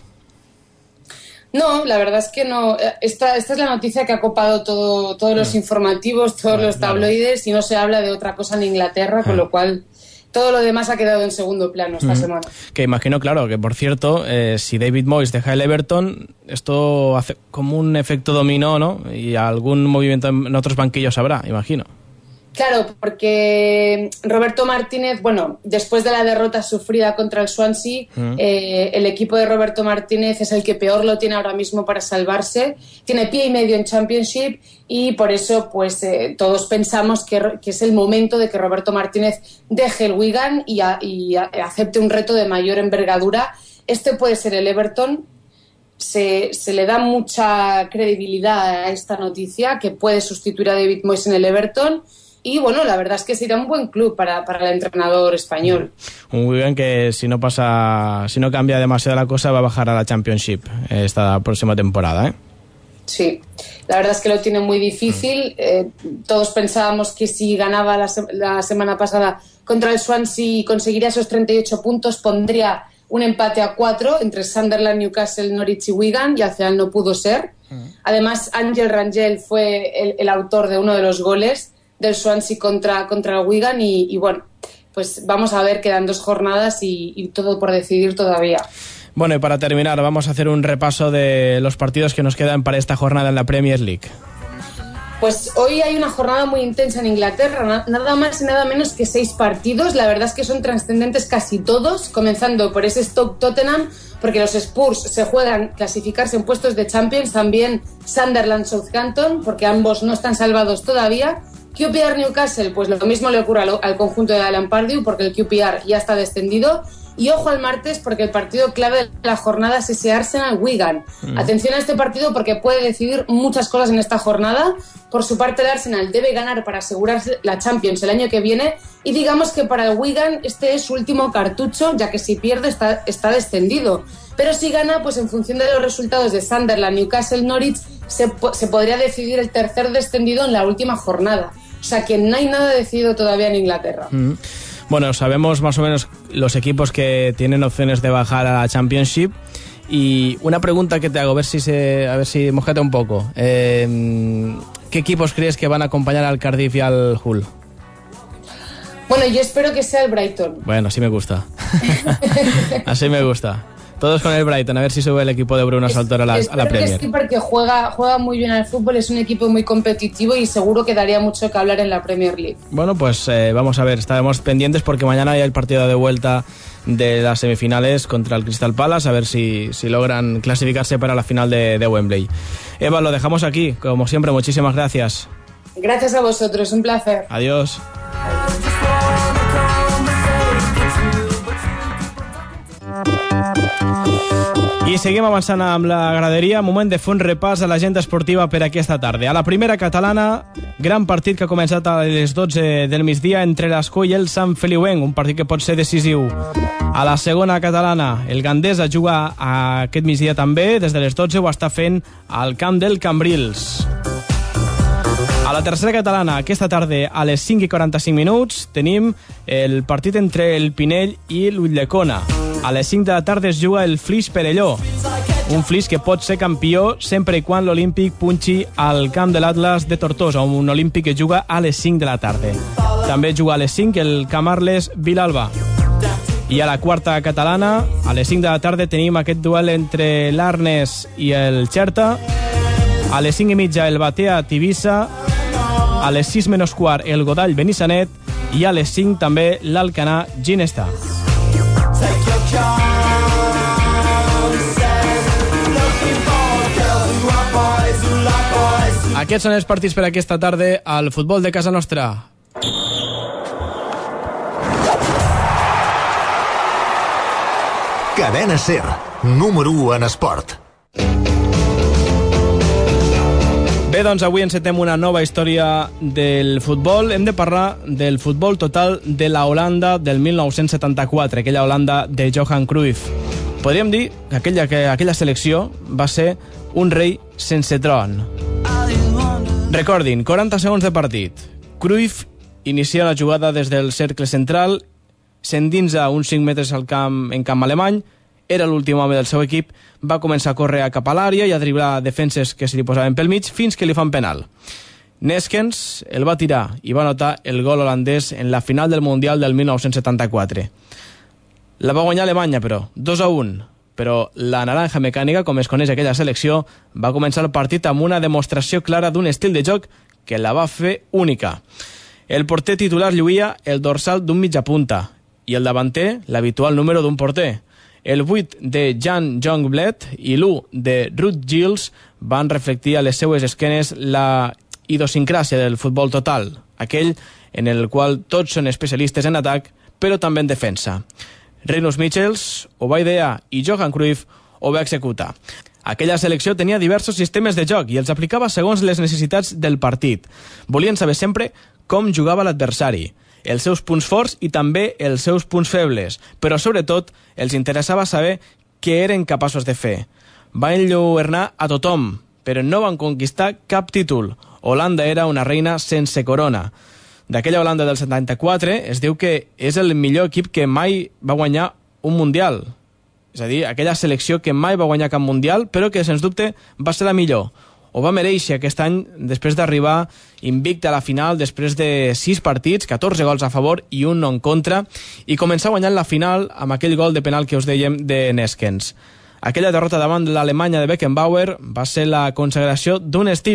No, la verdad es que no. Esta, esta es la noticia que ha copado todo, todos los informativos, todos bueno, los tabloides, y no se habla de otra cosa en Inglaterra, con lo cual todo lo demás ha quedado en segundo plano esta mm. semana. Que imagino, claro, que por cierto, eh, si David Moyes deja el Everton, esto hace como un efecto dominó, ¿no? Y algún movimiento en otros banquillos habrá, imagino. Claro, porque Roberto Martínez, bueno, después de la derrota sufrida contra el Swansea, mm. eh, el equipo de Roberto Martínez es el que peor lo tiene ahora mismo para salvarse. Tiene pie y medio en Championship y por eso pues eh, todos pensamos que, que es el momento de que Roberto Martínez deje el Wigan y, a, y a, acepte un reto de mayor envergadura. Este puede ser el Everton. Se, se le da mucha credibilidad a esta noticia, que puede sustituir a David Moyes en el Everton. Y bueno, la verdad es que sería un buen club para, para el entrenador español. Un Wigan que si no pasa, si no cambia demasiado la cosa va a bajar a la Championship esta próxima temporada, ¿eh? Sí, la verdad es que lo tiene muy difícil. Eh, todos pensábamos que si ganaba la, la semana pasada contra el Swansea y conseguiría esos treinta y ocho puntos, pondría un empate a cuatro entre Sunderland, Newcastle, Norwich y Wigan, y al final no pudo ser. Además, Ángel Rangel fue el, el autor de uno de los goles del Swansea contra, contra el Wigan y, y bueno, pues vamos a ver, quedan dos jornadas y, y todo por decidir todavía. Bueno, y para terminar, vamos a hacer un repaso de los partidos que nos quedan para esta jornada en la Premier League. Pues hoy hay una jornada muy intensa en Inglaterra, nada más y nada menos que seis partidos. La verdad es que son trascendentes casi todos, comenzando por ese Stoke-Tottenham, porque los Spurs se juegan clasificarse en puestos de Champions, también Sunderland-Southampton, porque ambos no están salvados todavía. Q P R-Newcastle, pues lo mismo le ocurre al, al conjunto de Alan Pardew, porque el Q P R ya está descendido. Y ojo al martes, porque el partido clave de la jornada es ese Arsenal-Wigan. Mm. Atención a este partido porque puede decidir muchas cosas en esta jornada. Por su parte, el Arsenal debe ganar para asegurarse la Champions el año que viene. Y digamos que para el Wigan este es su último cartucho, ya que si pierde está, está descendido. Pero si gana, pues en función de los resultados de Sunderland, Newcastle, Norwich, se, se podría decidir el tercer descendido en la última jornada. O sea que no hay nada decidido todavía en Inglaterra. Mm. Bueno, sabemos más o menos los equipos que tienen opciones de bajar a la Championship. Y una pregunta que te hago, a ver si se, a ver si mojate un poco. Eh, ¿Qué equipos crees que van a acompañar al Cardiff y al Hull? Bueno, yo espero que sea el Brighton. Bueno, así me gusta. Así me gusta. Todos con el Brighton, a ver si sube el equipo de Bruno Saltor a la, a la Premier. Que sí, porque juega, juega muy bien al fútbol, es un equipo muy competitivo y seguro que daría mucho que hablar en la Premier League. Bueno, pues eh, vamos a ver, estaremos pendientes porque mañana hay el partido de vuelta de las semifinales contra el Crystal Palace, a ver si, si logran clasificarse para la final de, de Wembley. Eva, lo dejamos aquí, como siempre, muchísimas gracias. Gracias a vosotros, un placer. Adiós. I seguim avançant amb la graderia. Moment de fer un repàs a l'agenda esportiva per aquesta tarda. A la primera catalana, gran partit que ha començat a les dotze del migdia entre l'Escó i el Sant Feliuenc, un partit que pot ser decisiu. A la segona catalana, el Gandesa juga aquest migdia també, des de les dotze ho està fent al camp del Cambrils. A la tercera catalana, aquesta tarda a les cinc i quaranta-cinc minuts, tenim el partit entre el Pinell i l'Ulldecona. A les cinc de la tarda es juga el Flix Perelló, un Flix que pot ser campió sempre i quan l'Olímpic punxi al camp de l'Atlas de Tortosa, un Olímpic que juga a les cinc de la tarda. També juga a les cinc el Camarles Vilalba. I a la quarta catalana, a les cinc de la tarda, tenim aquest duel entre l'Arnes i el Xerta. A les cinc i mitja el Batea Tivissa. A les sis menys quart el Godall Benissanet. I a les cinc també l'Alcanar Ginesta. Aquests són els partits per aquesta tarda al futbol de casa nostra. Cadena SER, número u en esport. Bé, doncs avui encetem una nova història del futbol. Hem de parlar del futbol total de la Holanda del mil nou-cents setanta-quatre, aquella Holanda de Johan Cruyff. Podríem dir que aquella, que aquella selecció va ser un rei sense tron. Recordin, quaranta segons de partit. Cruyff inicia la jugada des del cercle central, s'endinsa uns cinc metres al camp, en camp alemany, era l'últim home del seu equip, va començar a córrer cap a l'àrea i a driblar defenses que se li posaven pel mig fins que li fan penal. Neskens el va tirar i va anotar el gol holandès en la final del Mundial del mil nou-cents setanta-quatre. La va guanyar Alemanya, però, dos a un. Però la naranja mecànica, com es coneix aquella selecció, va començar el partit amb una demostració clara d'un estil de joc que la va fer única. El porter titular lluïa el dorsal d'un mitjapunta i el davanter l'habitual número d'un porter. El vuit de Jan Jongbloed i l'u de Ruud Gilles van reflectir a les seues esquenes la idiosincràsia del futbol total, aquell en el qual tots són especialistes en atac, però també en defensa. Rinus Michels ho va idear i Johan Cruyff ho va executar. Aquella selecció tenia diversos sistemes de joc i els aplicava segons les necessitats del partit. Volien saber sempre com jugava l'adversari, els seus punts forts i també els seus punts febles, però sobretot els interessava saber què eren capaços de fer. Van enlluernar a tothom, però no van conquistar cap títol. Holanda era una reina sense corona. D'aquella Holanda del setanta-quatre es diu que és el millor equip que mai va guanyar un Mundial. És a dir, aquella selecció que mai va guanyar cap Mundial, però que, sens dubte, va ser la millor. Ho va mereixer aquest any després d'arribar invicte a la final, després de sis partits, catorze gols a favor i un en contra, i començar guanyant la final amb aquell gol de penal que us dèiem de Neskens. Aquella derrota davant l'Alemanya de Beckenbauer va ser la consagració d'un estil,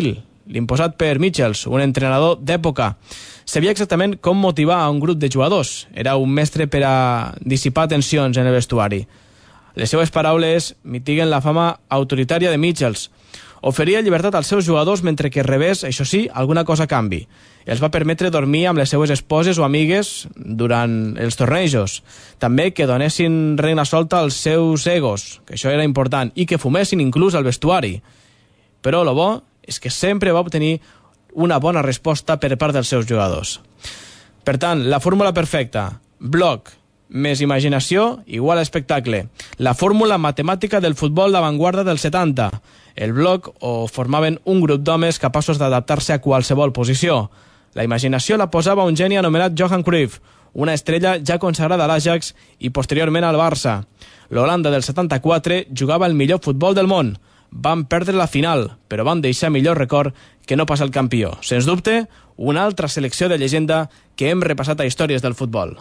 l'imposat per Michels, un entrenador d'època. Sabia exactament com motivar a un grup de jugadors. Era un mestre per a dissipar tensions en el vestuari. Les seues paraules mitiguen la fama autoritària de Michels. Oferia llibertat als seus jugadors mentre que rebés, això sí, alguna cosa a canvi. Els va permetre dormir amb les seues esposes o amigues durant els tornejos. També que donessin reina solta als seus egos, que això era important, i que fumessin inclús al vestuari. Però el bo és que sempre va obtenir una bona resposta per part dels seus jugadors. Per tant, la fórmula perfecta: bloc més imaginació igual a espectacle. La fórmula matemàtica del futbol d'avantguarda dels setanta. El bloc o formaven un grup d'homes capaços d'adaptar-se a qualsevol posició. La imaginació la posava un geni anomenat Johan Cruyff, una estrella ja consagrada a l'Ajax i posteriorment al Barça. L'Holanda del setanta-quatre jugava el millor futbol del món. Van perdre la final, però van deixar millor record que no pas el campió. Sens dubte, una altra selecció de llegenda que hem repassat a històries del futbol.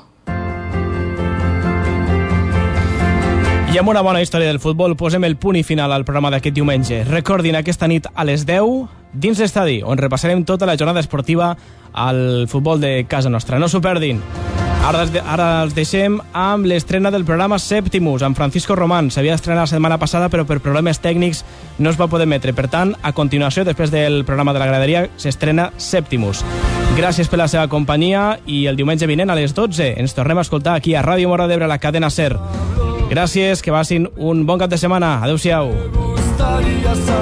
I amb una bona història del futbol posem el punt i final al programa d'aquest diumenge. Recordin aquesta nit a les deu dins l'estadi, on repassarem tota la jornada esportiva al futbol de casa nostra. No s'ho perdin. Ara, ara els deixem amb l'estrena del programa Septimus, amb Francisco Román. S'havia d'estrenar la setmana passada, però per problemes tècnics no es va poder emetre. Per tant, a continuació, després del programa de la graderia, s'estrena Septimus. Gràcies per la seva companyia i el diumenge vinent a les dotze ens tornem a escoltar aquí a Ràdio Móra d'Ebre, la cadena SER. Gràcies, que passin un bon cap de setmana. Adéu-siau.